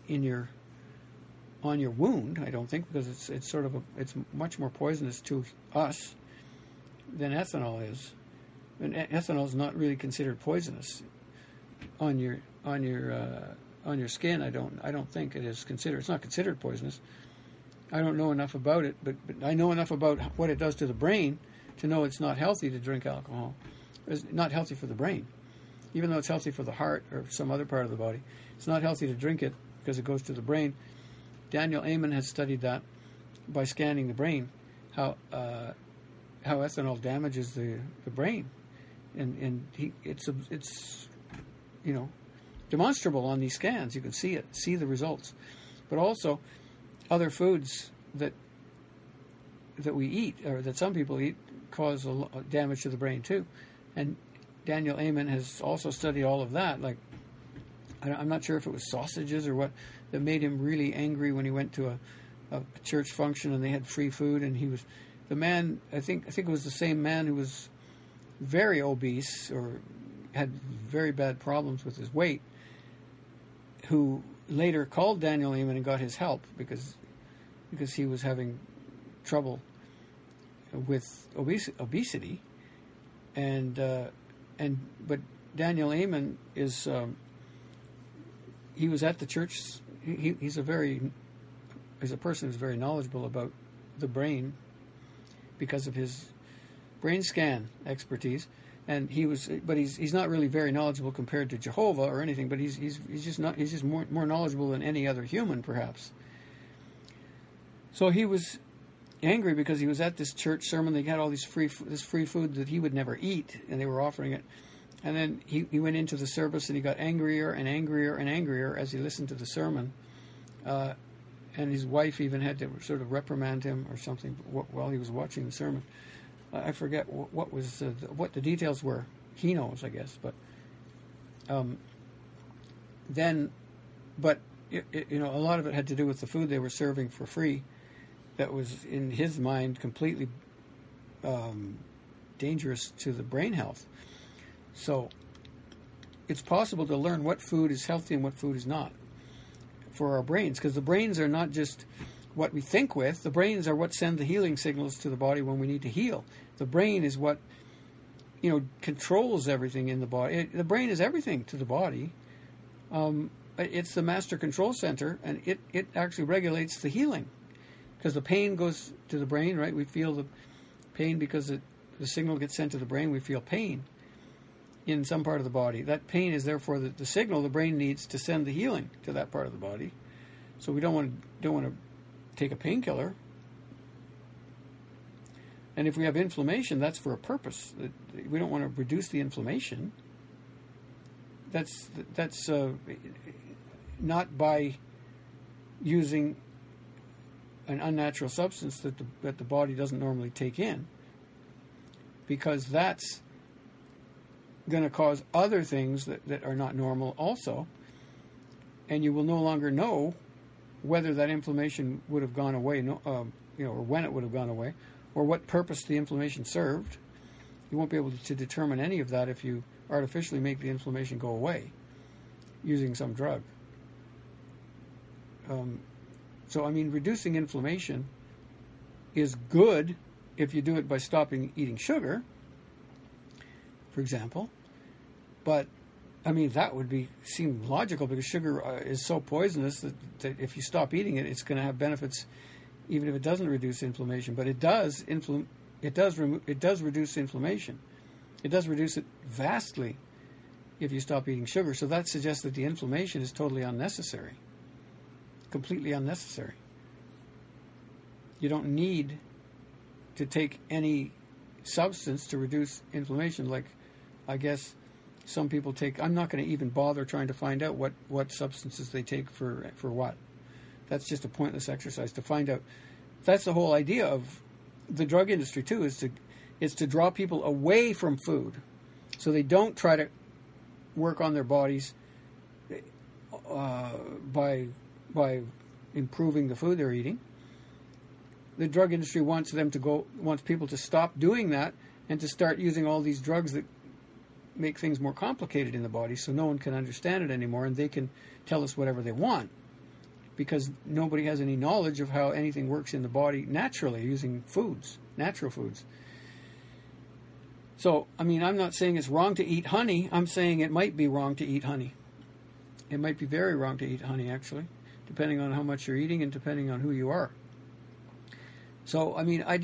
on your wound, I don't think, because it's much more poisonous to us than ethanol is. And ethanol is not really considered poisonous on your skin. I don't think it is considered. It's not considered poisonous. I don't know enough about it, but I know enough about what it does to the brain to know it's not healthy to drink alcohol. It's not healthy for the brain, even though it's healthy for the heart or some other part of the body. It's not healthy to drink it because it goes to the brain. Daniel Amen has studied that by scanning the brain, how ethanol damages the brain, and it's demonstrable on these scans. You can see the results, but also other foods that we eat or that some people eat cause damage to the brain too. And Daniel Amen has also studied all of that. Like, I'm not sure if it was sausages or what that made him really angry when he went to a church function and they had free food, and he was the man. I think it was the same man who was very obese or had very bad problems with his weight, who later called Daniel Amen and got his help because he was having trouble with obesity, but Daniel Amen is he was at the church. He's a person who's very knowledgeable about the brain because of his brain scan expertise. And he's not really very knowledgeable compared to Jehovah or anything, but he's just more knowledgeable than any other human, perhaps. So he was angry because he was at this church sermon. They had all this free food that he would never eat, and they were offering it. And then he went into the service, and he got angrier and angrier and angrier as he listened to the sermon. And his wife even had to sort of reprimand him or something while he was watching the sermon. I forget what the details were. He knows, I guess. But a lot of it had to do with the food they were serving for free. That was, in his mind, completely dangerous to the brain health. So it's possible to learn what food is healthy and what food is not for our brains, because the brains are not just what we think with. The brains are what send the healing signals to the body when we need to heal. The brain is what controls everything in the body. The brain is everything to the body. It's the master control center, and it actually regulates the healing, because the pain goes to the brain, right? We feel the pain because the signal gets sent to the brain. We feel pain in some part of the body. That pain is therefore the signal the brain needs to send the healing to that part of the body. So we don't want to take a painkiller. And if we have inflammation, that's for a purpose. We don't want to reduce the inflammation. That's not by using an unnatural substance that the body doesn't normally take in, because that's going to cause other things that are not normal also, and you will no longer know whether that inflammation would have gone away, or when it would have gone away, or what purpose the inflammation served. You won't be able to determine any of that if you artificially make the inflammation go away using some drug. So, reducing inflammation is good if you do it by stopping eating sugar, for example. But, that would seem logical, because sugar is so poisonous that if you stop eating it, it's going to have benefits even if it doesn't reduce inflammation. But it does reduce inflammation. It does reduce it vastly if you stop eating sugar. So that suggests that the inflammation is totally unnecessary, completely unnecessary. You don't need to take any substance to reduce inflammation, like I guess some people take. I'm not going to even bother trying to find out what substances they take for what. That's just a pointless exercise to find out. That's the whole idea of the drug industry too, is to draw people away from food, so they don't try to work on their bodies by improving the food they're eating. The drug industry wants people to stop doing that and to start using all these drugs that make things more complicated in the body, so no one can understand it anymore, and they can tell us whatever they want, because nobody has any knowledge of how anything works in the body naturally using foods, natural foods. So, I mean, I'm not saying it's wrong to eat honey. I'm saying it might be wrong to eat honey. It might be very wrong to eat honey, actually, depending on how much you're eating and depending on who you are. So, I mean,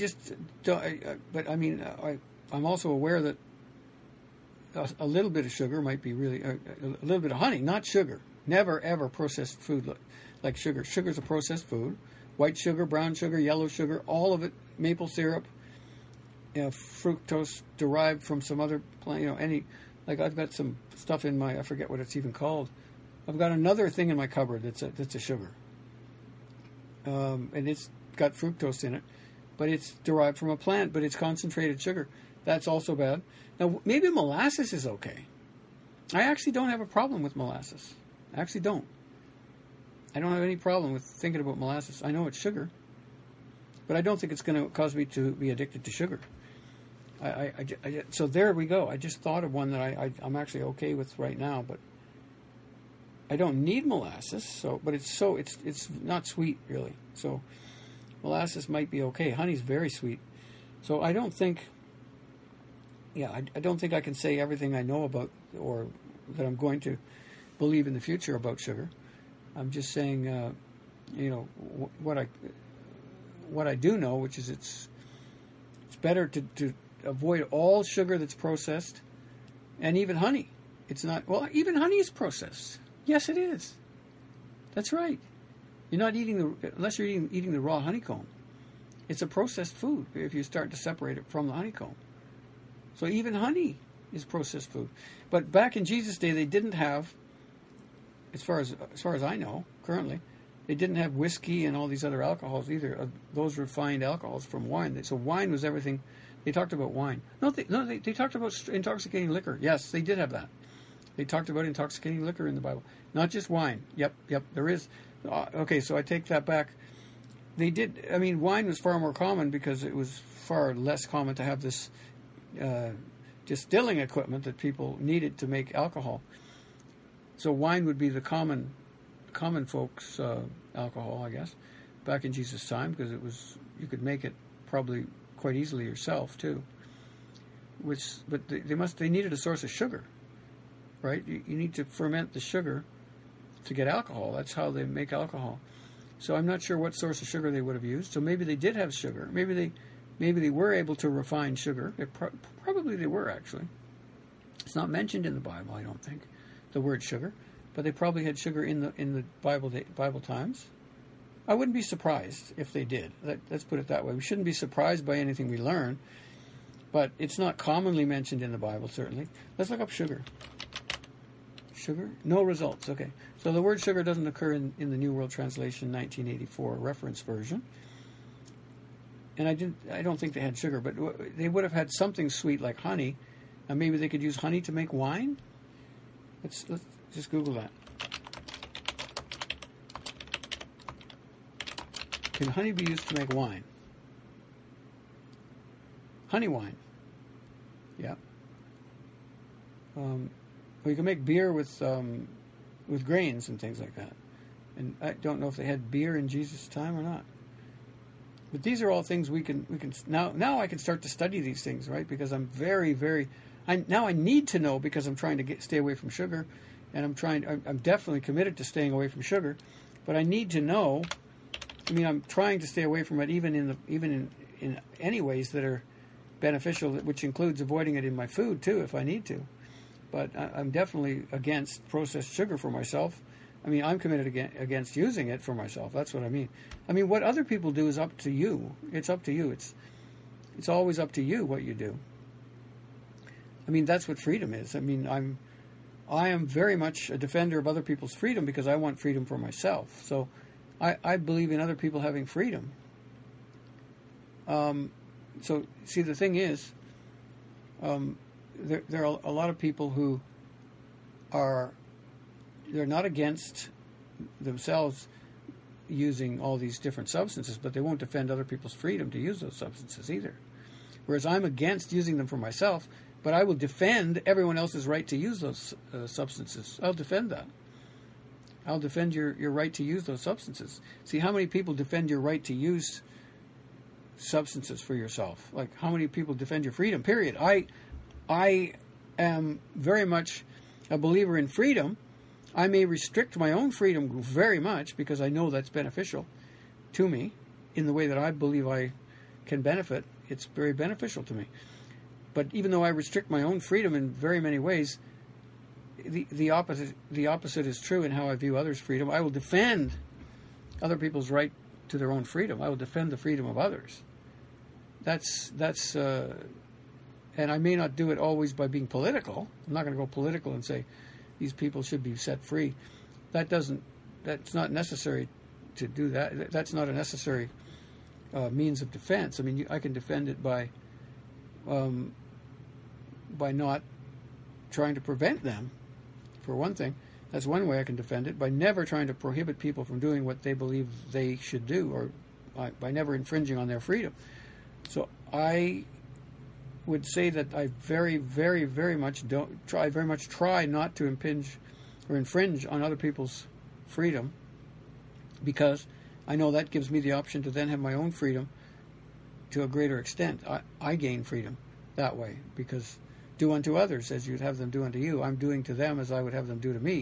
I'm also aware that a little bit of sugar might be really, a little bit of honey, not sugar. Never, ever processed food like sugar. Sugar's a processed food. White sugar, brown sugar, yellow sugar, all of it, maple syrup, fructose derived from some other plant, like I've got some stuff in I forget what it's even called. I've got another thing in my cupboard that's a sugar. And it's got fructose in it, but it's derived from a plant, but it's concentrated sugar. That's also bad. Now, maybe molasses is okay. I actually don't have a problem with molasses. I actually don't. I don't have any problem with thinking about molasses. I know it's sugar, but I don't think it's going to cause me to be addicted to sugar. So there we go. I just thought of one that I'm actually okay with right now, but I don't need molasses. But it's not sweet really. So molasses might be okay. Honey's very sweet. So I don't think. Yeah, I don't think I can say everything I know about or that I'm going to believe in the future about sugar. I'm just saying, what I do know, which is it's better to avoid all sugar that's processed, and even honey. It's not, even honey is processed. Yes, it is. That's right. You're not unless you're eating the raw honeycomb. It's a processed food if you start to separate it from the honeycomb. So even honey is processed food. But back in Jesus' day, they didn't have, as far as I know, currently, they didn't have whiskey and all these other alcohols either. Those refined alcohols from wine. So wine was everything. They talked about wine. They talked about intoxicating liquor. Yes, they did have that. They talked about intoxicating liquor in the Bible, not just wine. Yep, there is. Okay, so I take that back. They did. I mean, wine was far more common because it was far less common to have this distilling equipment that people needed to make alcohol. So wine would be the common folks' alcohol, I guess, back in Jesus' time, because you could make it probably quite easily yourself too. But they needed a source of sugar, right? You need to ferment the sugar to get alcohol. That's how they make alcohol. So I'm not sure what source of sugar they would have used. So maybe they did have sugar. Maybe they were able to refine sugar. Probably they were, actually. It's not mentioned in the Bible, I don't think, the word sugar, but they probably had sugar in the Bible times. I wouldn't be surprised if they did. Let's put it that way. We shouldn't be surprised by anything we learn, but it's not commonly mentioned in the Bible, certainly. Let's look up sugar. Sugar? No results. Okay. So the word sugar doesn't occur in the New World Translation 1984 reference version. And I don't think they had sugar, but they would have had something sweet like honey. And maybe they could use honey to make wine? Let's just Google that. Can honey be used to make wine? Honey wine. Yeah. Well, you can make beer with grains and things like that. And I don't know if they had beer in Jesus' time or not. But these are all things we can now I can start to study these things, right? Because I'm very, very I need to know, because I'm trying to stay away from sugar, and I'm definitely committed to staying away from sugar, but I need to know. I mean, I'm trying to stay away from it even in any ways that are beneficial, which includes avoiding it in my food too if I need to. but I'm definitely against processed sugar for myself. I mean, I'm committed against using it for myself. That's what I mean. I mean, what other people do is up to you. It's up to you. It's always up to you what you do. I mean, that's what freedom is. I mean, I am very much a defender of other people's freedom because I want freedom for myself. So I believe in other people having freedom. So, see, the thing is, there are a lot of people who they're not against themselves using all these different substances, but they won't defend other people's freedom to use those substances either. Whereas I'm against using them for myself, but I will defend everyone else's right to use those substances. I'll defend that. I'll defend your right to use those substances. See, how many people defend your right to use substances for yourself? Like, how many people defend your freedom, period? I am very much a believer in freedom. I may restrict my own freedom very much because I know that's beneficial to me in the way that I believe I can benefit. It's very beneficial to me. But even though I restrict my own freedom in very many ways, the opposite is true in how I view others' freedom. I will defend other people's right to their own freedom. I will defend the freedom of others. And I may not do it always by being political. I'm not going to go political and say these people should be set free. That's not necessary to do that. That's not a necessary means of defense. I mean, I can defend it by not trying to prevent them, for one thing. That's one way I can defend it, by never trying to prohibit people from doing what they believe they should do, or by never infringing on their freedom. So I would say that I very, very, very much try not to impinge or infringe on other people's freedom, because I know that gives me the option to then have my own freedom to a greater extent. I gain freedom that way, because do unto others as you'd have them do unto you. I'm doing to them as I would have them do to me.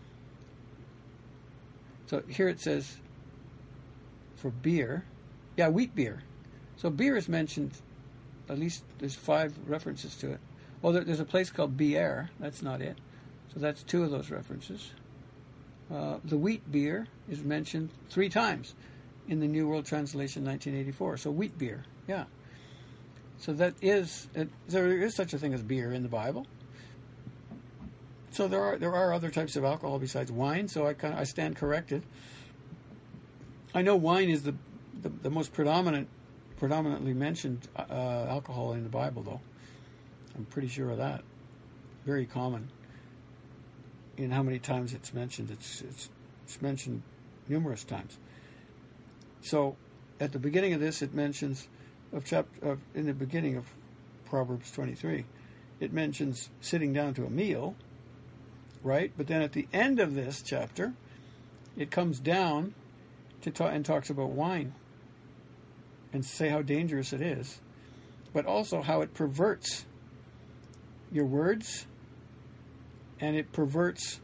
So here it says for beer, wheat beer. So beer is mentioned, at least there's 5 references to it. Oh, there's a place called Bière. That's not it. So that's 2 of those references. The wheat beer is mentioned 3 times in the New World Translation 1984. So wheat beer, yeah. So there is such a thing as beer in the Bible. So there are other types of alcohol besides wine. So I stand corrected. I know wine is the most predominantly mentioned alcohol in the Bible, though. I'm pretty sure of that. Very common in how many times it's mentioned. It's mentioned numerous times. So at the beginning of this, it mentions in the beginning of Proverbs 23, it mentions sitting down to a meal, right? But then at the end of this chapter, it comes down and talks about wine and say how dangerous it is, but also how it perverts your words, and it perverts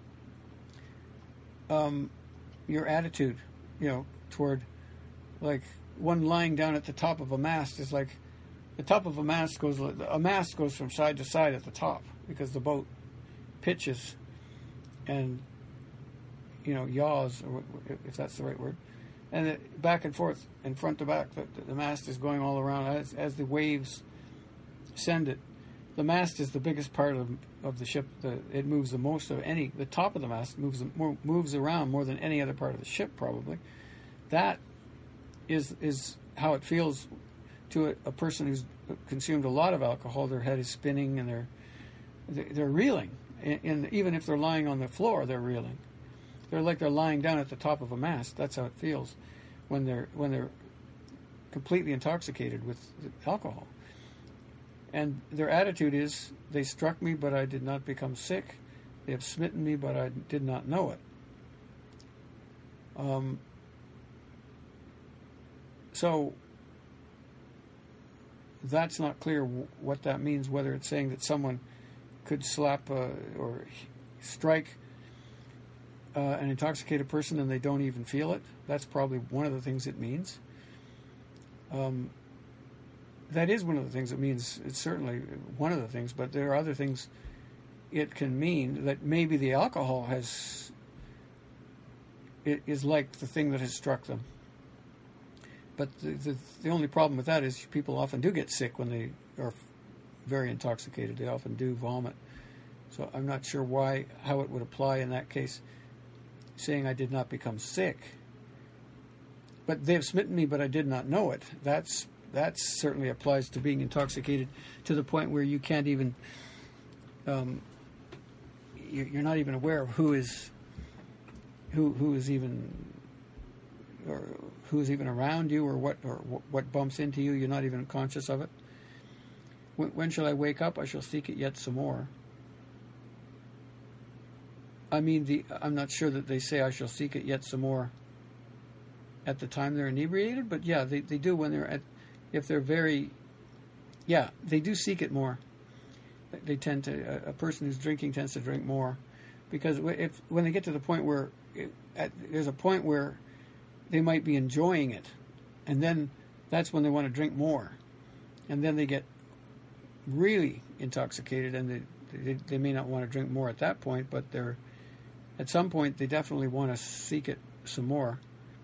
your attitude, toward, like, one lying down at the top of a mast is like, the top of a mast goes from side to side at the top because the boat pitches and, yaws, or if that's the right word, and back and forth and front to back, the mast is going all around as the waves send it. The mast is the biggest part of the ship. It moves the most of any. The top of the mast moves around more than any other part of the ship, probably. That is how it feels to a person who's consumed a lot of alcohol. Their head is spinning and they're reeling. And even if they're lying on the floor, they're reeling. They're like they're lying down at the top of a mast. That's how it feels when they're completely intoxicated with alcohol. And their attitude is, they struck me, but I did not become sick. They have smitten me, but I did not know it. So that's not clear what that means, whether it's saying that someone could slap or strike an intoxicated person and they don't even feel it. That's probably one of the things it means. That is one of the things it means. It's certainly one of the things, but there are other things it can mean that maybe the alcohol is like the thing that has struck them. But the only problem with that is people often do get sick when they are very intoxicated. They often do vomit. So I'm not sure how it would apply in that case, saying I did not become sick. But they have smitten me, but I did not know it. That certainly applies to being intoxicated to the point where you can't even, you're not even aware of who is even around you, or what bumps into you. You're not even conscious of it. When shall I wake up? I shall seek it yet some more. I mean, I'm not sure that they say I shall seek it yet some more at the time they're inebriated, but yeah, they do when if they're very, yeah, they do seek it more. They tend to, a person who's drinking tends to drink more, because when they get to the point where, there's a point where they might be enjoying it, and then that's when they want to drink more, and then they get really intoxicated, and they may not want to drink more at that point, but at some point they definitely want to seek it some more.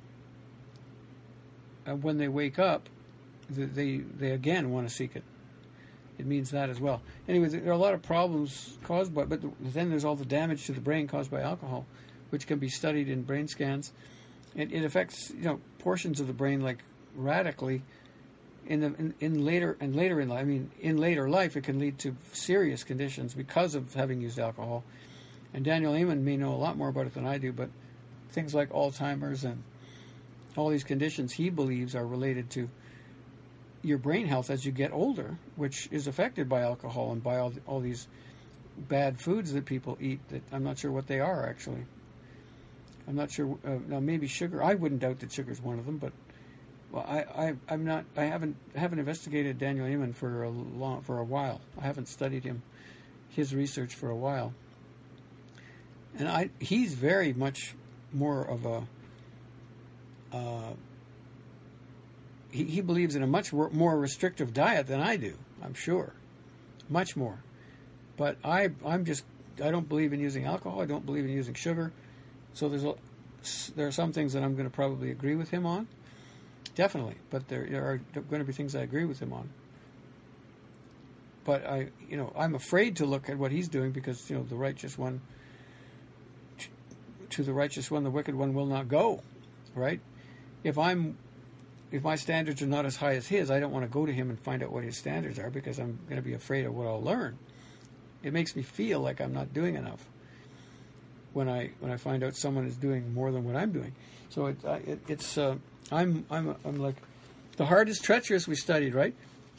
And when they wake up, they again want to seek it. It means that as well. Anyway, there are a lot of problems caused by, but then there's all the damage to the brain caused by alcohol, which can be studied in brain scans. It affects portions of the brain like radically. In later in life, in later life, it can lead to serious conditions because of having used alcohol. And Daniel Amen may know a lot more about it than I do, but things like Alzheimer's and all these conditions he believes are related to your brain health as you get older, which is affected by alcohol and by all these bad foods that people eat that I'm not sure what they are, actually. I'm not sure. Now, maybe sugar. I wouldn't doubt that sugar is one of them, but well, I haven't investigated Daniel Amen for a while. I haven't studied his research for a while, and he's very much more of a. He believes in a much more restrictive diet than I do. I'm sure, much more. But I don't believe in using alcohol. I don't believe in using sugar. So there are some things that I'm going to probably agree with him on. Definitely, but there are going to be things I agree with him on. But I'm afraid to look at what he's doing because the righteous one, to the righteous one, the wicked one will not go. Right? If my standards are not as high as his, I don't want to go to him and find out what his standards are because I'm going to be afraid of what I'll learn. It makes me feel like I'm not doing enough when I find out someone is doing more than what I'm doing. So I'm like, the heart is treacherous, we studied, right?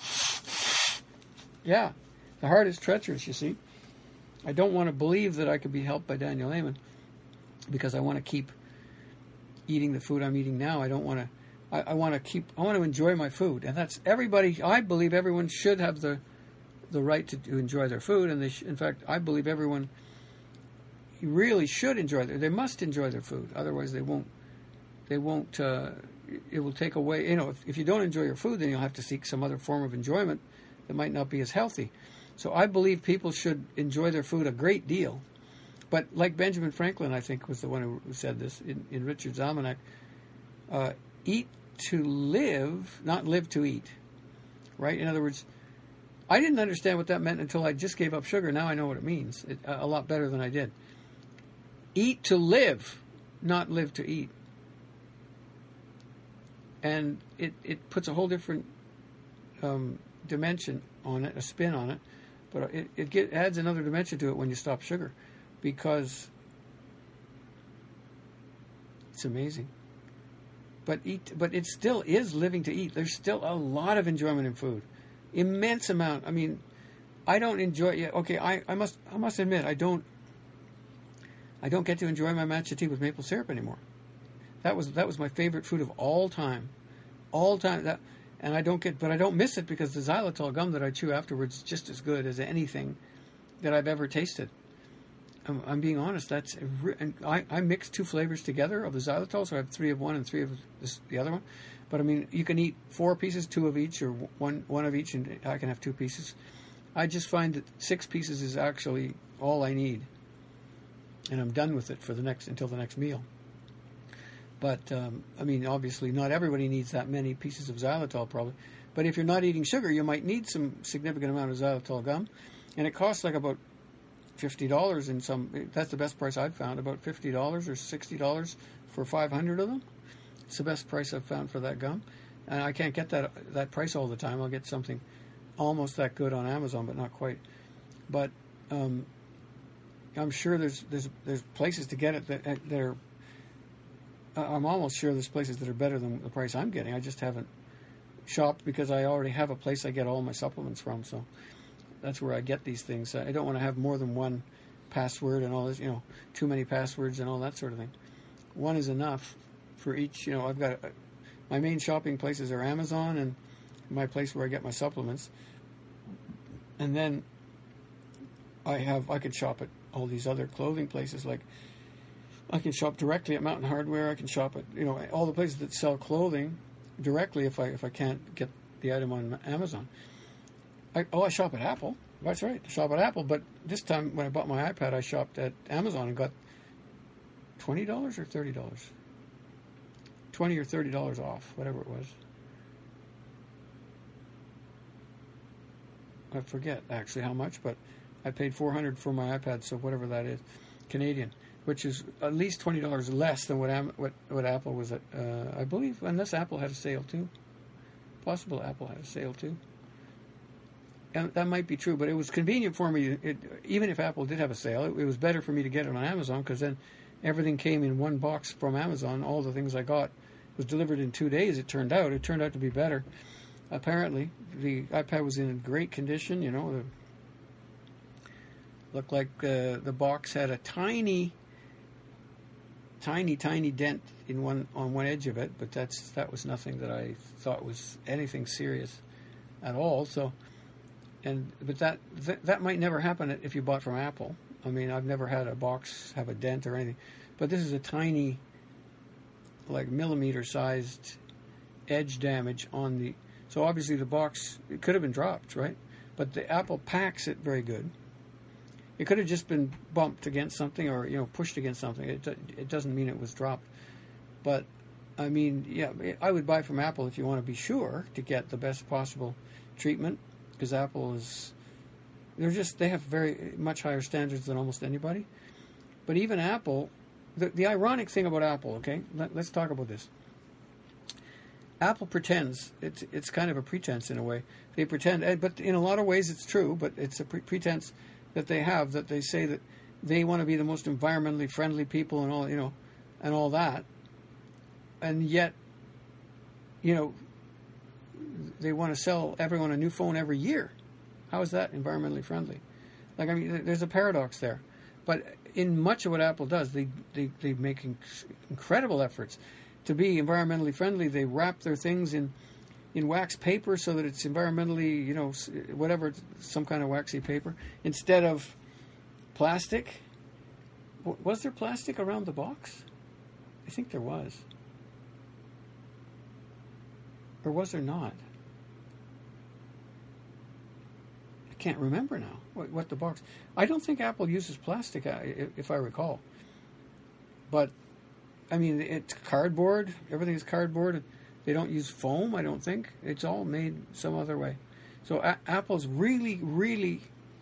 Yeah, the heart is treacherous, you see. I don't want to believe that I could be helped by Daniel Amen because I want to keep eating the food I'm eating now. I don't want to. I want to enjoy my food, and that's everybody. I believe everyone should have the right to enjoy their food, and in fact, I believe everyone really should enjoy they must enjoy their food. Otherwise, they won't. It will take away. If you don't enjoy your food, then you'll have to seek some other form of enjoyment that might not be as healthy. So I believe people should enjoy their food a great deal. But like Benjamin Franklin, I think, was the one who said this in Richard's Almanac, eat to live, not live to eat. Right? In other words, I didn't understand what that meant until I just gave up sugar. Now I know what it means a lot better than I did. Eat to live, not live to eat. And it puts a whole different dimension on it, a spin on it. But it adds another dimension to it when you stop sugar, because it's amazing. But it still is living to eat. There's still a lot of enjoyment in food, immense amount. I mean, I don't enjoy. Yeah, okay. I must admit I don't get to enjoy my matcha tea with maple syrup anymore. That was my favorite food of all time. And I don't miss it because the xylitol gum that I chew afterwards is just as good as anything that I've ever tasted. I'm being honest. I mix two flavors together of the xylitol, so I have 3 of one and 3 of the other one. But I mean, you can eat 4 pieces, 2 of each, or one of each, and I can have 2 pieces. I just find that 6 pieces is actually all I need, and I'm done with it for until the next meal. But I mean, obviously, not everybody needs that many pieces of xylitol, probably. But if you're not eating sugar, you might need some significant amount of xylitol gum, and it costs like about $50 in some. That's the best price I've found, about $50 or $60 for 500 of them. It's the best price I've found for that gum, and I can't get that price all the time. I'll get something almost that good on Amazon, but not quite. But I'm sure there's places to get it that are. I'm almost sure there's places that are better than the price I'm getting. I just haven't shopped because I already have a place I get all my supplements from. So that's where I get these things. I don't want to have more than one password and all this, too many passwords and all that sort of thing. One is enough for each. I've got my main shopping places are Amazon and my place where I get my supplements. And then I could shop at all these other clothing places. Like I can shop directly at Mountain Hardware. I can shop at all the places that sell clothing directly if I can't get the item on Amazon. I shop at Apple. That's right, I shop at Apple. But this time when I bought my iPad, I shopped at Amazon and got $20 or $30, $20 or $30 off, whatever it was. I forget actually how much, but I paid $400 for my iPad, so whatever that is, Canadian, which is at least $20 less than what Apple was at, I believe, unless Apple had a sale too. Possible Apple had a sale too. And that might be true, but it was convenient for me. Even if Apple did have a sale, it was better for me to get it on Amazon because then everything came in one box from Amazon. All the things I got was delivered in 2 days. It turned out to be better. Apparently, the iPad was in great condition. Looked like the box had a tiny dent on one edge of it, but that was nothing that I thought was anything serious at all. So, but that might never happen if you bought from Apple. I mean, I've never had a box have a dent or anything, but this is a tiny, like millimeter-sized edge damage on the. So obviously the box, it could have been dropped, right? But the Apple packs it very good. It could have just been bumped against something or pushed against something. It doesn't mean it was dropped. But I mean, yeah, I would buy from Apple if you want to be sure to get the best possible treatment, because Apple they have very much higher standards than almost anybody. But even Apple, the ironic thing about Apple, okay, let's talk about this. Apple pretends, it's kind of a pretense in a way. They pretend, but in a lot of ways it's true, but it's a pretense that they have, that they say that they want to be the most environmentally friendly people and all, and all that. And yet, they want to sell everyone a new phone every year. How is that environmentally friendly? Like, I mean, there's a paradox there. But in much of what Apple does, they make incredible efforts to be environmentally friendly. They wrap their things in wax paper so that it's environmentally, whatever, some kind of waxy paper, instead of plastic. Was there plastic around the box? I think there was. Or was there not? I can't remember now what the box. I don't think Apple uses plastic, if I recall. But I mean, it's cardboard. Everything is cardboard. They don't use foam, I don't think. It's all made some other way. So Apple's really, really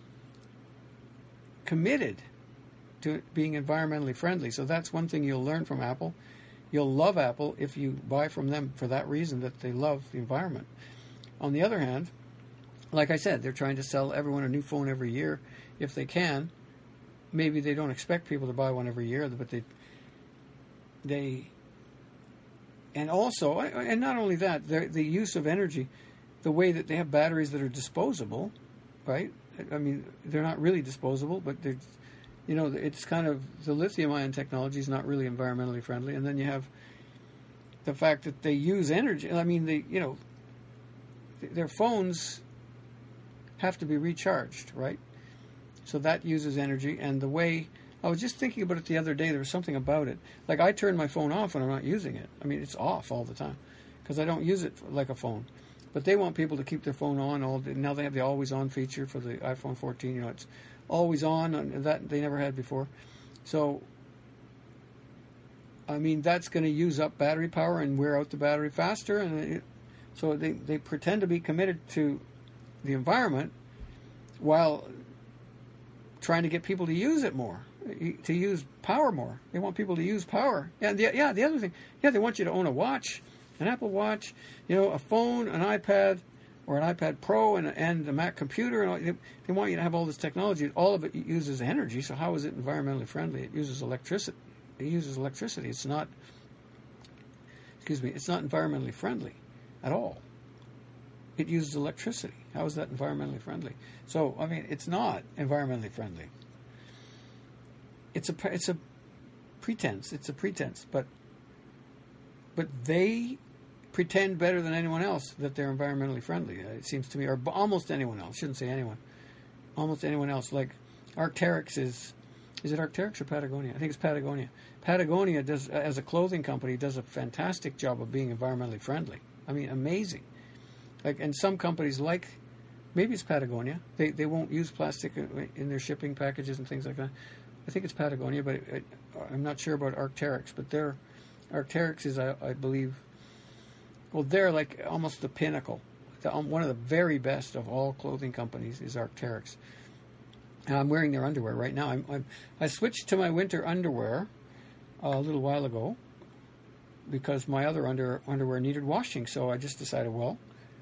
committed to being environmentally friendly. So that's one thing you'll learn from Apple. You'll love Apple if you buy from them for that reason, that they love the environment. On the other hand, like I said, they're trying to sell everyone a new phone every year if they can. Maybe they don't expect people to buy one every year, but they and also, and not only that, the use of energy, the way that they have batteries that are disposable, right? I mean, they're not really disposable, but they're, it's kind of, the lithium-ion technology is not really environmentally friendly. And then you have the fact that they use energy. I mean, their phones have to be recharged, right? So that uses energy, and the way. I was just thinking about it the other day. There was something about it. Like, I turn my phone off when I'm not using it. I mean, it's off all the time because I don't use it like a phone. But they want people to keep their phone on all day. Now they have the always-on feature for the iPhone 14. It's always on, and that they never had before. So, I mean, that's going to use up battery power and wear out the battery faster. And so they pretend to be committed to the environment while trying to get people to use it more, to use power more. They want people to use power. And the other thing, they want you to own a watch, an Apple Watch, a phone, an iPad, or an iPad Pro, and a Mac computer. And they want you to have all this technology. All of it uses energy. So how is it environmentally friendly? It uses electricity. It's not. It's not environmentally friendly at all. It uses electricity. How is that environmentally friendly? So, I mean, it's not environmentally friendly. It's a pretense. It's a pretense. But they pretend better than anyone else that they're environmentally friendly. It seems to me, or almost anyone else. Shouldn't say anyone. Almost anyone else. Like Arc'teryx is it Arc'teryx or Patagonia? I think it's Patagonia. Patagonia does, as a clothing company, does a fantastic job of being environmentally friendly. I mean, amazing. And some companies maybe it's Patagonia. They won't use plastic in their shipping packages and things like that. I think it's Patagonia, but I'm not sure about Arc'teryx. But Arc'teryx is, I believe, well, they're like almost the pinnacle. One of the very best of all clothing companies is Arc'teryx. And I'm wearing their underwear right now. I switched to my winter underwear a little while ago because my other underwear needed washing. So I just decided, well,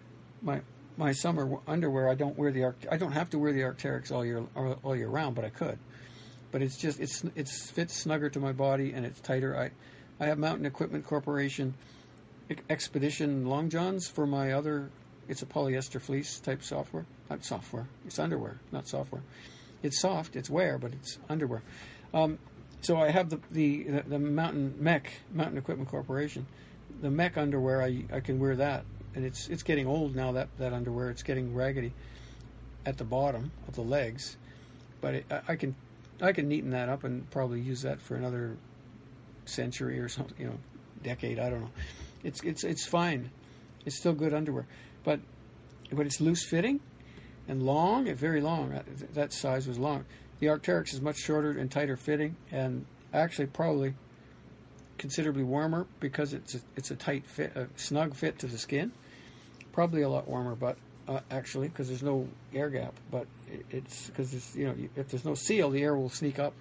my summer underwear, I don't have to wear the Arc'teryx all year round, but I could. But it fits snugger to my body and it's tighter. I have Mountain Equipment Corporation Expedition Long Johns for my other. It's a polyester fleece type software. Not software. It's underwear, not software. It's soft. It's wear, but it's underwear. So I have the Mountain Equipment Corporation, the Mech underwear. I can wear that. And it's getting old now, that underwear. It's getting raggedy at the bottom of the legs, but I can neaten that up and probably use that for another century or something, decade. I don't know. It's fine. It's still good underwear, but it's loose fitting and long, very long. That size was long. The Arc'teryx is much shorter and tighter fitting, and actually probably considerably warmer because it's a tight fit, a snug fit to the skin. Probably a lot warmer, but actually, because there's no air gap. But it's because if there's no seal, the air will sneak up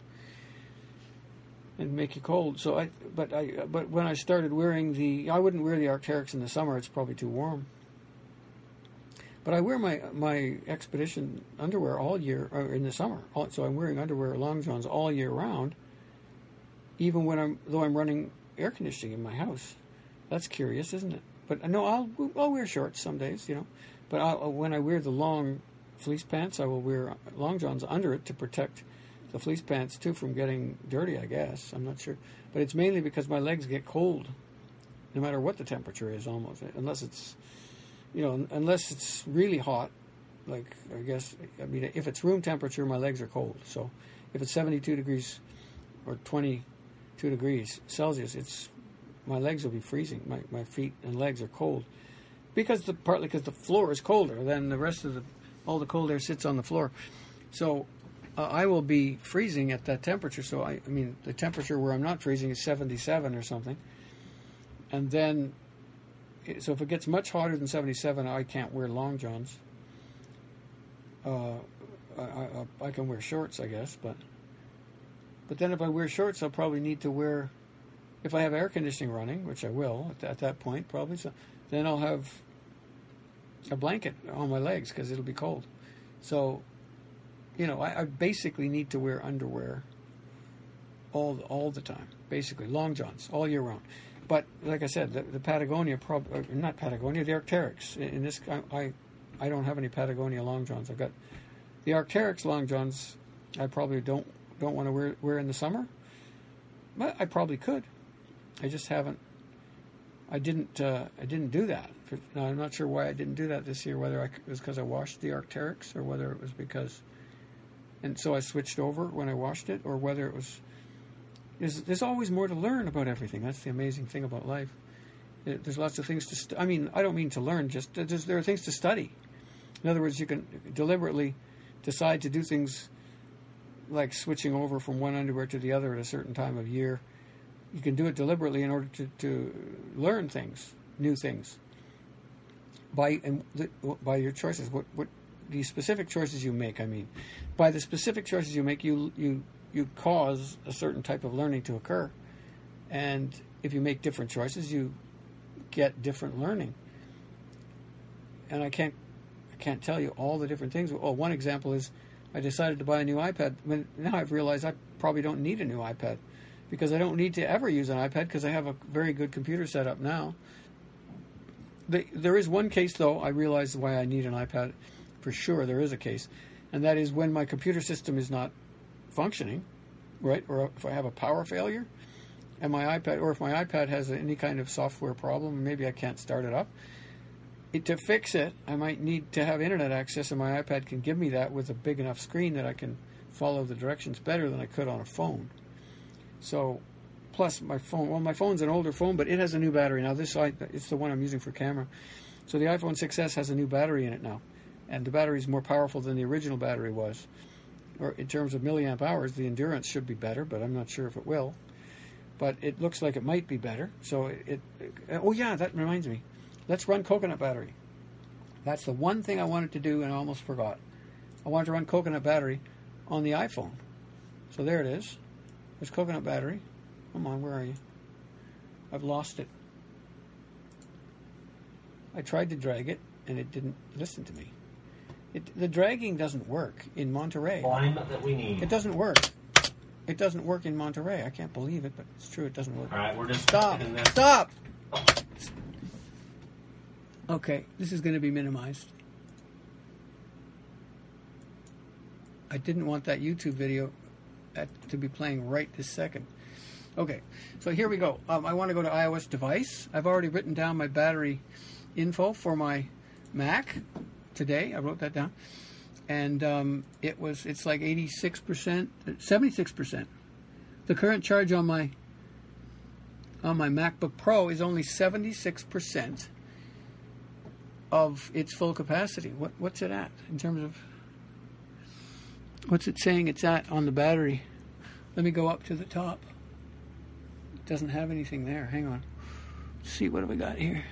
and make you cold. So but when I started wearing I wouldn't wear the Arc'teryx in the summer. It's probably too warm. But I wear my Expedition underwear all year, or in the summer. So I'm wearing underwear, long johns, all year round. Even though I'm running air conditioning in my house. That's curious, isn't it? But no, I'll wear shorts some days, But when I wear the long fleece pants, I will wear long johns under it to protect the fleece pants too from getting dirty, I guess. I'm not sure, but it's mainly because my legs get cold, no matter what the temperature is, almost, unless it's really hot. Like if it's room temperature, my legs are cold. So if it's 72 degrees or 22 degrees Celsius, my legs will be freezing. My feet and legs are cold partly because the floor is colder. Then the rest of all the cold air sits on the floor. So I will be freezing at that temperature. So the temperature where I'm not freezing is 77 or something. And then, so if it gets much hotter than 77, I can't wear long johns. I can wear shorts, I guess, but then if I wear shorts, I'll probably need to wear. If I have air conditioning running, which I will at that point probably, so then I'll have a blanket on my legs because it'll be cold. So, I basically need to wear underwear all the time, basically long johns all year round. But like I said, the Patagonia, not Patagonia, the Arc'teryx. In this, I don't have any Patagonia long johns. I've got the Arc'teryx long johns. I probably don't want to wear in the summer, but I probably could. I just haven't. I didn't do that. Now, I'm not sure why I didn't do that this year. Whether it was because I washed the Arc'teryx, or whether it was because, and so I switched over when I washed it, or whether it was. There's always more to learn about everything. That's the amazing thing about life. There's lots of things to. I don't mean to learn. Just there are things to study. In other words, you can deliberately decide to do things like switching over from one underwear to the other at a certain time of year. You can do it deliberately in order to learn things, new things, by your choices. What the specific choices you make. I mean, by the specific choices you make, you cause a certain type of learning to occur, and if you make different choices, you get different learning. And I can't tell you all the different things. Well, one example is I decided to buy a new iPad. Now I've realized I probably don't need a new iPad, because I don't need to ever use an iPad because I have a very good computer set up now. There is one case, though, I realize why I need an iPad. For sure, there is a case. And that is when my computer system is not functioning, right? Or if I have a power failure, and my iPad, or if my iPad has any kind of software problem, maybe I can't start it up. To fix it, I might need to have internet access, and my iPad can give me that with a big enough screen that I can follow the directions better than I could on a phone. So, plus my phone, well, my phone's an older phone, but it has a new battery. Now, it's the one I'm using for camera. So the iPhone 6s has a new battery in it now, and the battery is more powerful than the original battery was. Or in terms of milliamp hours, the endurance should be better, but I'm not sure if it will. But it looks like it might be better. So oh yeah, that reminds me. Let's run Coconut Battery. That's the one thing I wanted to do and I almost forgot. I wanted to run Coconut Battery on the iPhone. So there it is. There's Coconut Battery. Come on, where are you? I've lost it. I tried to drag it and it didn't listen to me. The dragging doesn't work in Monterey. Line that we need. It doesn't work. It doesn't work in Monterey. I can't believe it, but it's true. It doesn't work. All right, we're just Stop. Stop. Okay, this is going to be minimized. I didn't want that YouTube video to be playing right this second. Okay, so here we go. I want to go to iOS device. I've already written down my battery info for my Mac today. I wrote that down. And it's like 86%, 76%. The current charge on my MacBook Pro is only 76% of its full capacity. What's it at in terms of, what's it saying it's at on the battery? Let me go up to the top. It doesn't have anything there. Hang on. Let's see, what have we got here?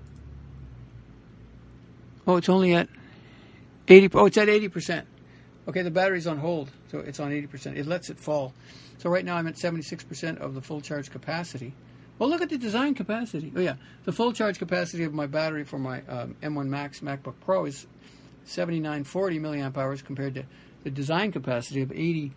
Oh, it's only at 80. Oh, it's at 80%. Okay, the battery's on hold, so it's on 80%. It lets it fall. So right now I'm at 76% of the full charge capacity. Well, look at the design capacity. Oh, yeah. The full charge capacity of my battery for my M1 Max MacBook Pro is 7940 milliamp hours compared to the design capacity of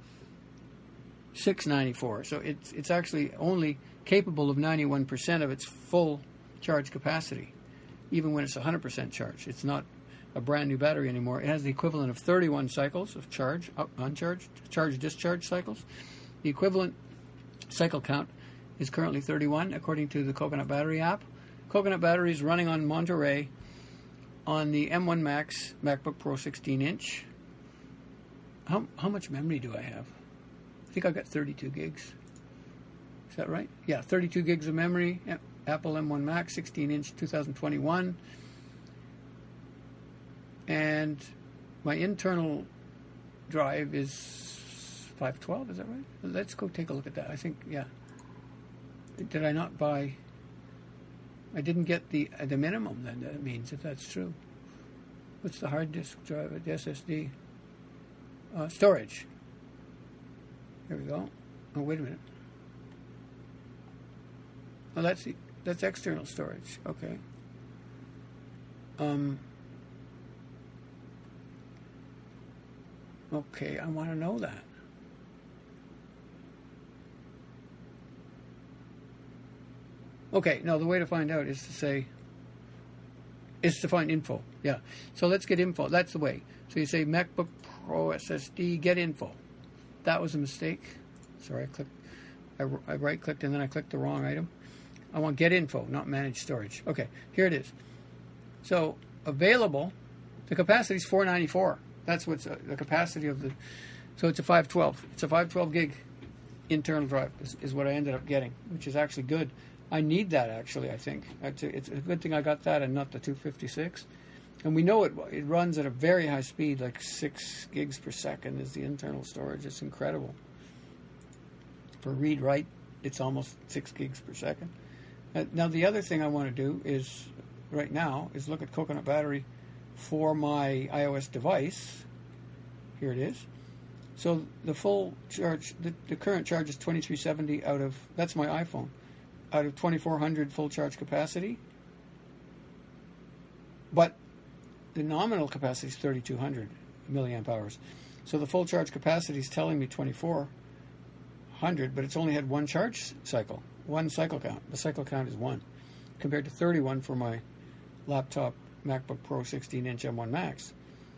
8694. So it's actually only capable of 91% of its full charge capacity, even when it's 100% charged. It's not a brand new battery anymore. It has the equivalent of 31 cycles of charge, uncharged, charge-discharge cycles. The equivalent cycle count is currently 31, according to the Coconut Battery app. Coconut Battery is running on Monterey on the M1 Max MacBook Pro 16-inch. How much memory do I have? I think I've got 32 gigs. Is that right? Yeah, 32 gigs of memory. Apple M1 Max 16-inch 2021. And my internal drive is 512, is that right? Let's go take a look at that. I think, yeah. Did I not buy? I didn't get the minimum, then, that means, if that's true. What's the hard disk drive? The SSD? Storage. There we go. Oh, wait a minute. Oh, that's external storage. Okay. Okay, I want to know that. Okay, no, the way to find out is to find info. Yeah. So let's get info. That's the way. So you say MacBook Pro SSD, get info. That was a mistake. Sorry, I right-clicked and then I clicked the wrong item. I want get info, not manage storage. Okay, here it is. So available, the capacity is 494. That's what's the capacity of the. So it's a 512. It's a 512 gig internal drive is what I ended up getting, which is actually good. I need that, actually, I think. It's a good thing I got that and not the 256. And we know it runs at a very high speed, like 6 gigs per second is the internal storage. It's incredible. For read-write, it's almost 6 gigs per second. Now, the other thing I want to do is, right now, is look at Coconut Battery for my iOS device. Here it is. So the full charge, the current charge is 2370 that's my iPhone, out of 2400 full charge capacity. But the nominal capacity is 3200 milliamp hours. So the full charge capacity is telling me 2400, but it's only had one charge cycle, one cycle count. The cycle count is 1, compared to 31 for my laptop MacBook Pro 16-inch M1 Max,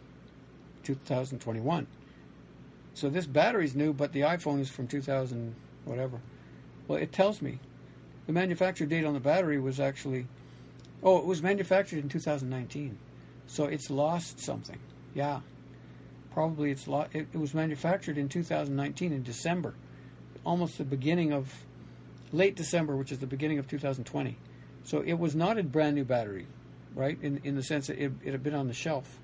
2021. So this battery's new, but the iPhone is from 2000 whatever. Well, it tells me the manufacture date on the battery was actually, it was manufactured in 2019. So it's lost something. Yeah, probably it's lost. It was manufactured in 2019 in December, almost the beginning of late December, which is the beginning of 2020. So it was not a brand new battery, right? In the sense that it had been on the shelf.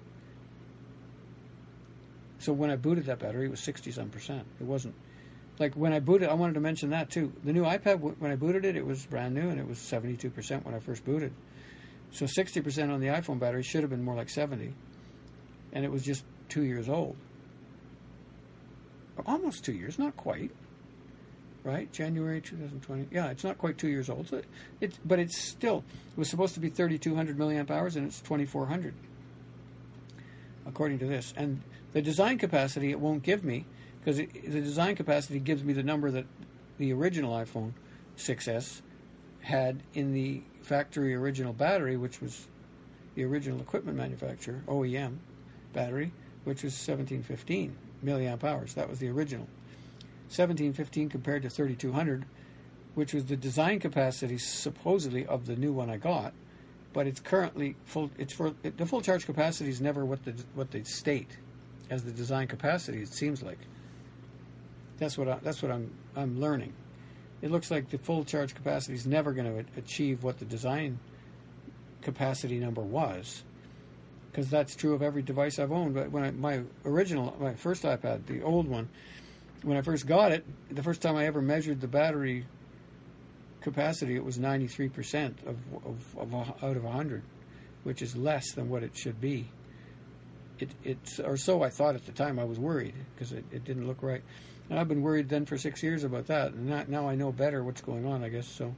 So when I booted that battery, it was 60-some%. It wasn't like when I booted. I wanted to mention that too. The new iPad, when I booted it, it was brand new, and it was 72% when I first booted. So 60% on the iPhone battery should have been more like 70, and it was just 2 years old. Almost 2 years, not quite. Right, January 2020. Yeah, it's not quite 2 years old. So but it's still. It was supposed to be 3,200 milliamp hours, and it's 2,400, according to this. And the design capacity it won't give me, because the design capacity gives me the number that the original iPhone 6S had in the factory original battery, which was the original equipment manufacturer, OEM battery, which was 1715 milliamp hours. That was the original. 1715 compared to 3200, which was the design capacity supposedly of the new one I got, but it's currently full. The full charge capacity is never what they state as the design capacity. It seems like that's what I'm learning. It looks like the full charge capacity is never going to achieve what the design capacity number was, because that's true of every device I've owned. But when my first iPad, the old one, when I first got it, the first time I ever measured the battery capacity, it was 93% out of 100, which is less than what it should be. Or so I thought at the time. I was worried because it didn't look right. And I've been worried then for 6 years about that. And now I know better what's going on, I guess. So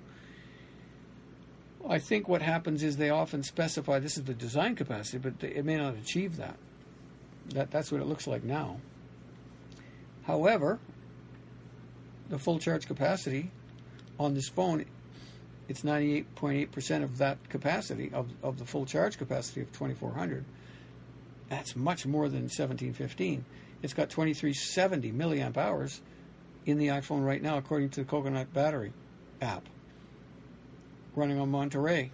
I think what happens is they often specify this is the design capacity, but it may not achieve that. That's what it looks like now. However, the full charge capacity on this phone, it's 98.8% of that capacity, of the full charge capacity of 2400. That's much more than 1715. It's got 2370 milliamp hours in the iPhone right now, according to the Coconut Battery app, running on Monterey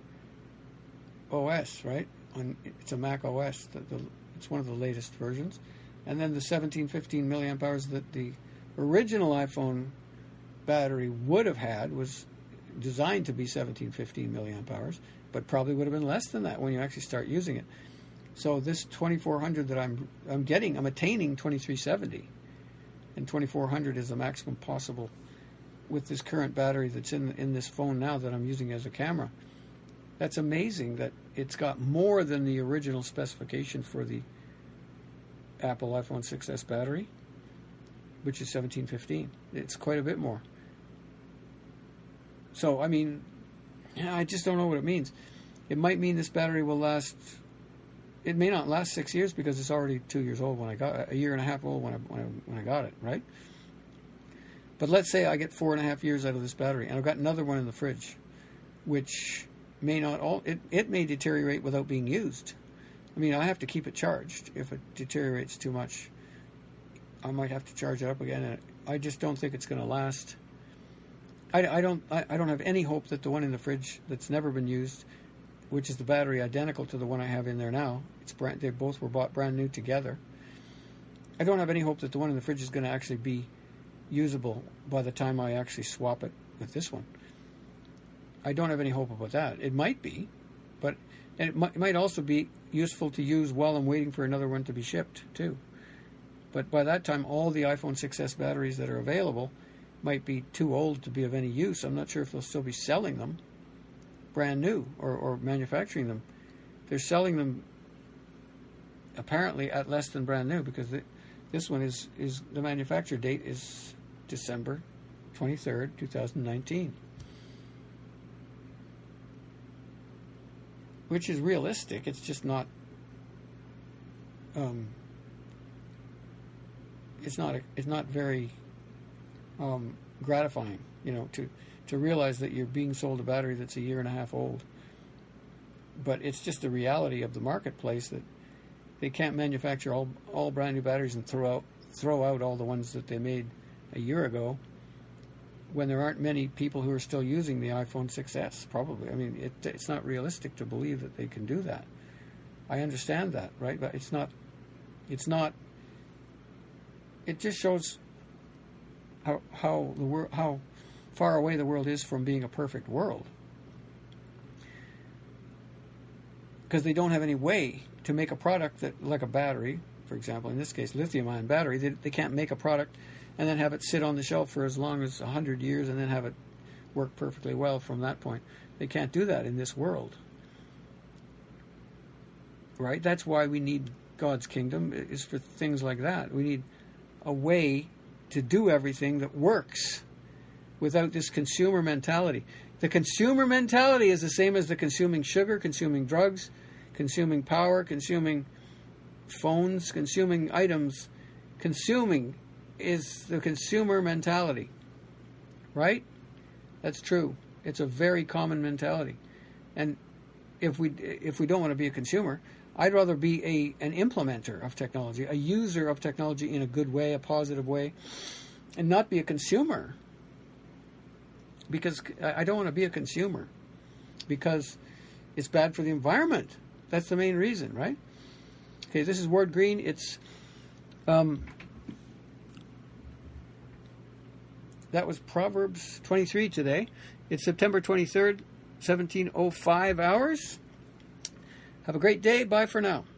OS, right? It's a Mac OS. It's one of the latest versions. And then the 1715 milliamp hours that the original iPhone battery would have had was designed to be 1715 milliamp hours, but probably would have been less than that when you actually start using it. So this 2400 that I'm attaining 2370, and 2400 is the maximum possible with this current battery that's in this phone now that I'm using as a camera. That's amazing that it's got more than the original specification for the Apple iPhone 6S battery, which is 1715. It's quite a bit more. So, I mean, I just don't know what it means. It might mean this battery will last. It may not last 6 years because it's already 2 years old when I got it, a year and a half old when I got it, right? But let's say I get 4.5 years out of this battery, and I've got another one in the fridge, which may not it may deteriorate without being used. I mean, I have to keep it charged. If it deteriorates too much, I might have to charge it up again. And I just don't think it's going to last. I don't have any hope that the one in the fridge that's never been used, which is the battery identical to the one I have in there now, they both were bought brand new together. I don't have any hope that the one in the fridge is going to actually be usable by the time I actually swap it with this one. I don't have any hope about that. It might be, but And it might also be useful to use while I'm waiting for another one to be shipped, too. But by that time, all the iPhone 6s batteries that are available might be too old to be of any use. I'm not sure if they'll still be selling them brand new or manufacturing them. They're selling them apparently at less than brand new, because this one is the manufacture date is December 23rd, 2019. Which is realistic. It's just not. It's not very gratifying, to realize that you're being sold a battery that's a year and a half old. But it's just the reality of the marketplace that they can't manufacture all brand new batteries and throw out all the ones that they made a year ago, when there aren't many people who are still using the iPhone 6s, probably. I mean, it's not realistic to believe that they can do that. I understand that, right? But it's not, it just shows how far away the world is from being a perfect world. Because they don't have any way to make a product that, like a battery, for example, in this case, lithium-ion battery, they can't make a product and then have it sit on the shelf for as long as 100 years and then have it work perfectly well from that point. They can't do that in this world. Right? That's why we need God's kingdom, is for things like that. We need a way to do everything that works without this consumer mentality. The consumer mentality is the same as the consuming sugar, consuming drugs, consuming power, consuming phones, consuming items. Consuming is the consumer mentality, right? That's true. It's a very common mentality. And if we don't want to be a consumer, I'd rather be an implementer of technology, a user of technology in a good way, a positive way, and not be a consumer. Because I don't want to be a consumer, because it's bad for the environment. That's the main reason, right? Okay, this is Ward Green. It's that was Proverbs 23 today. It's September 23rd, 17:05 hours. Have a great day. Bye for now.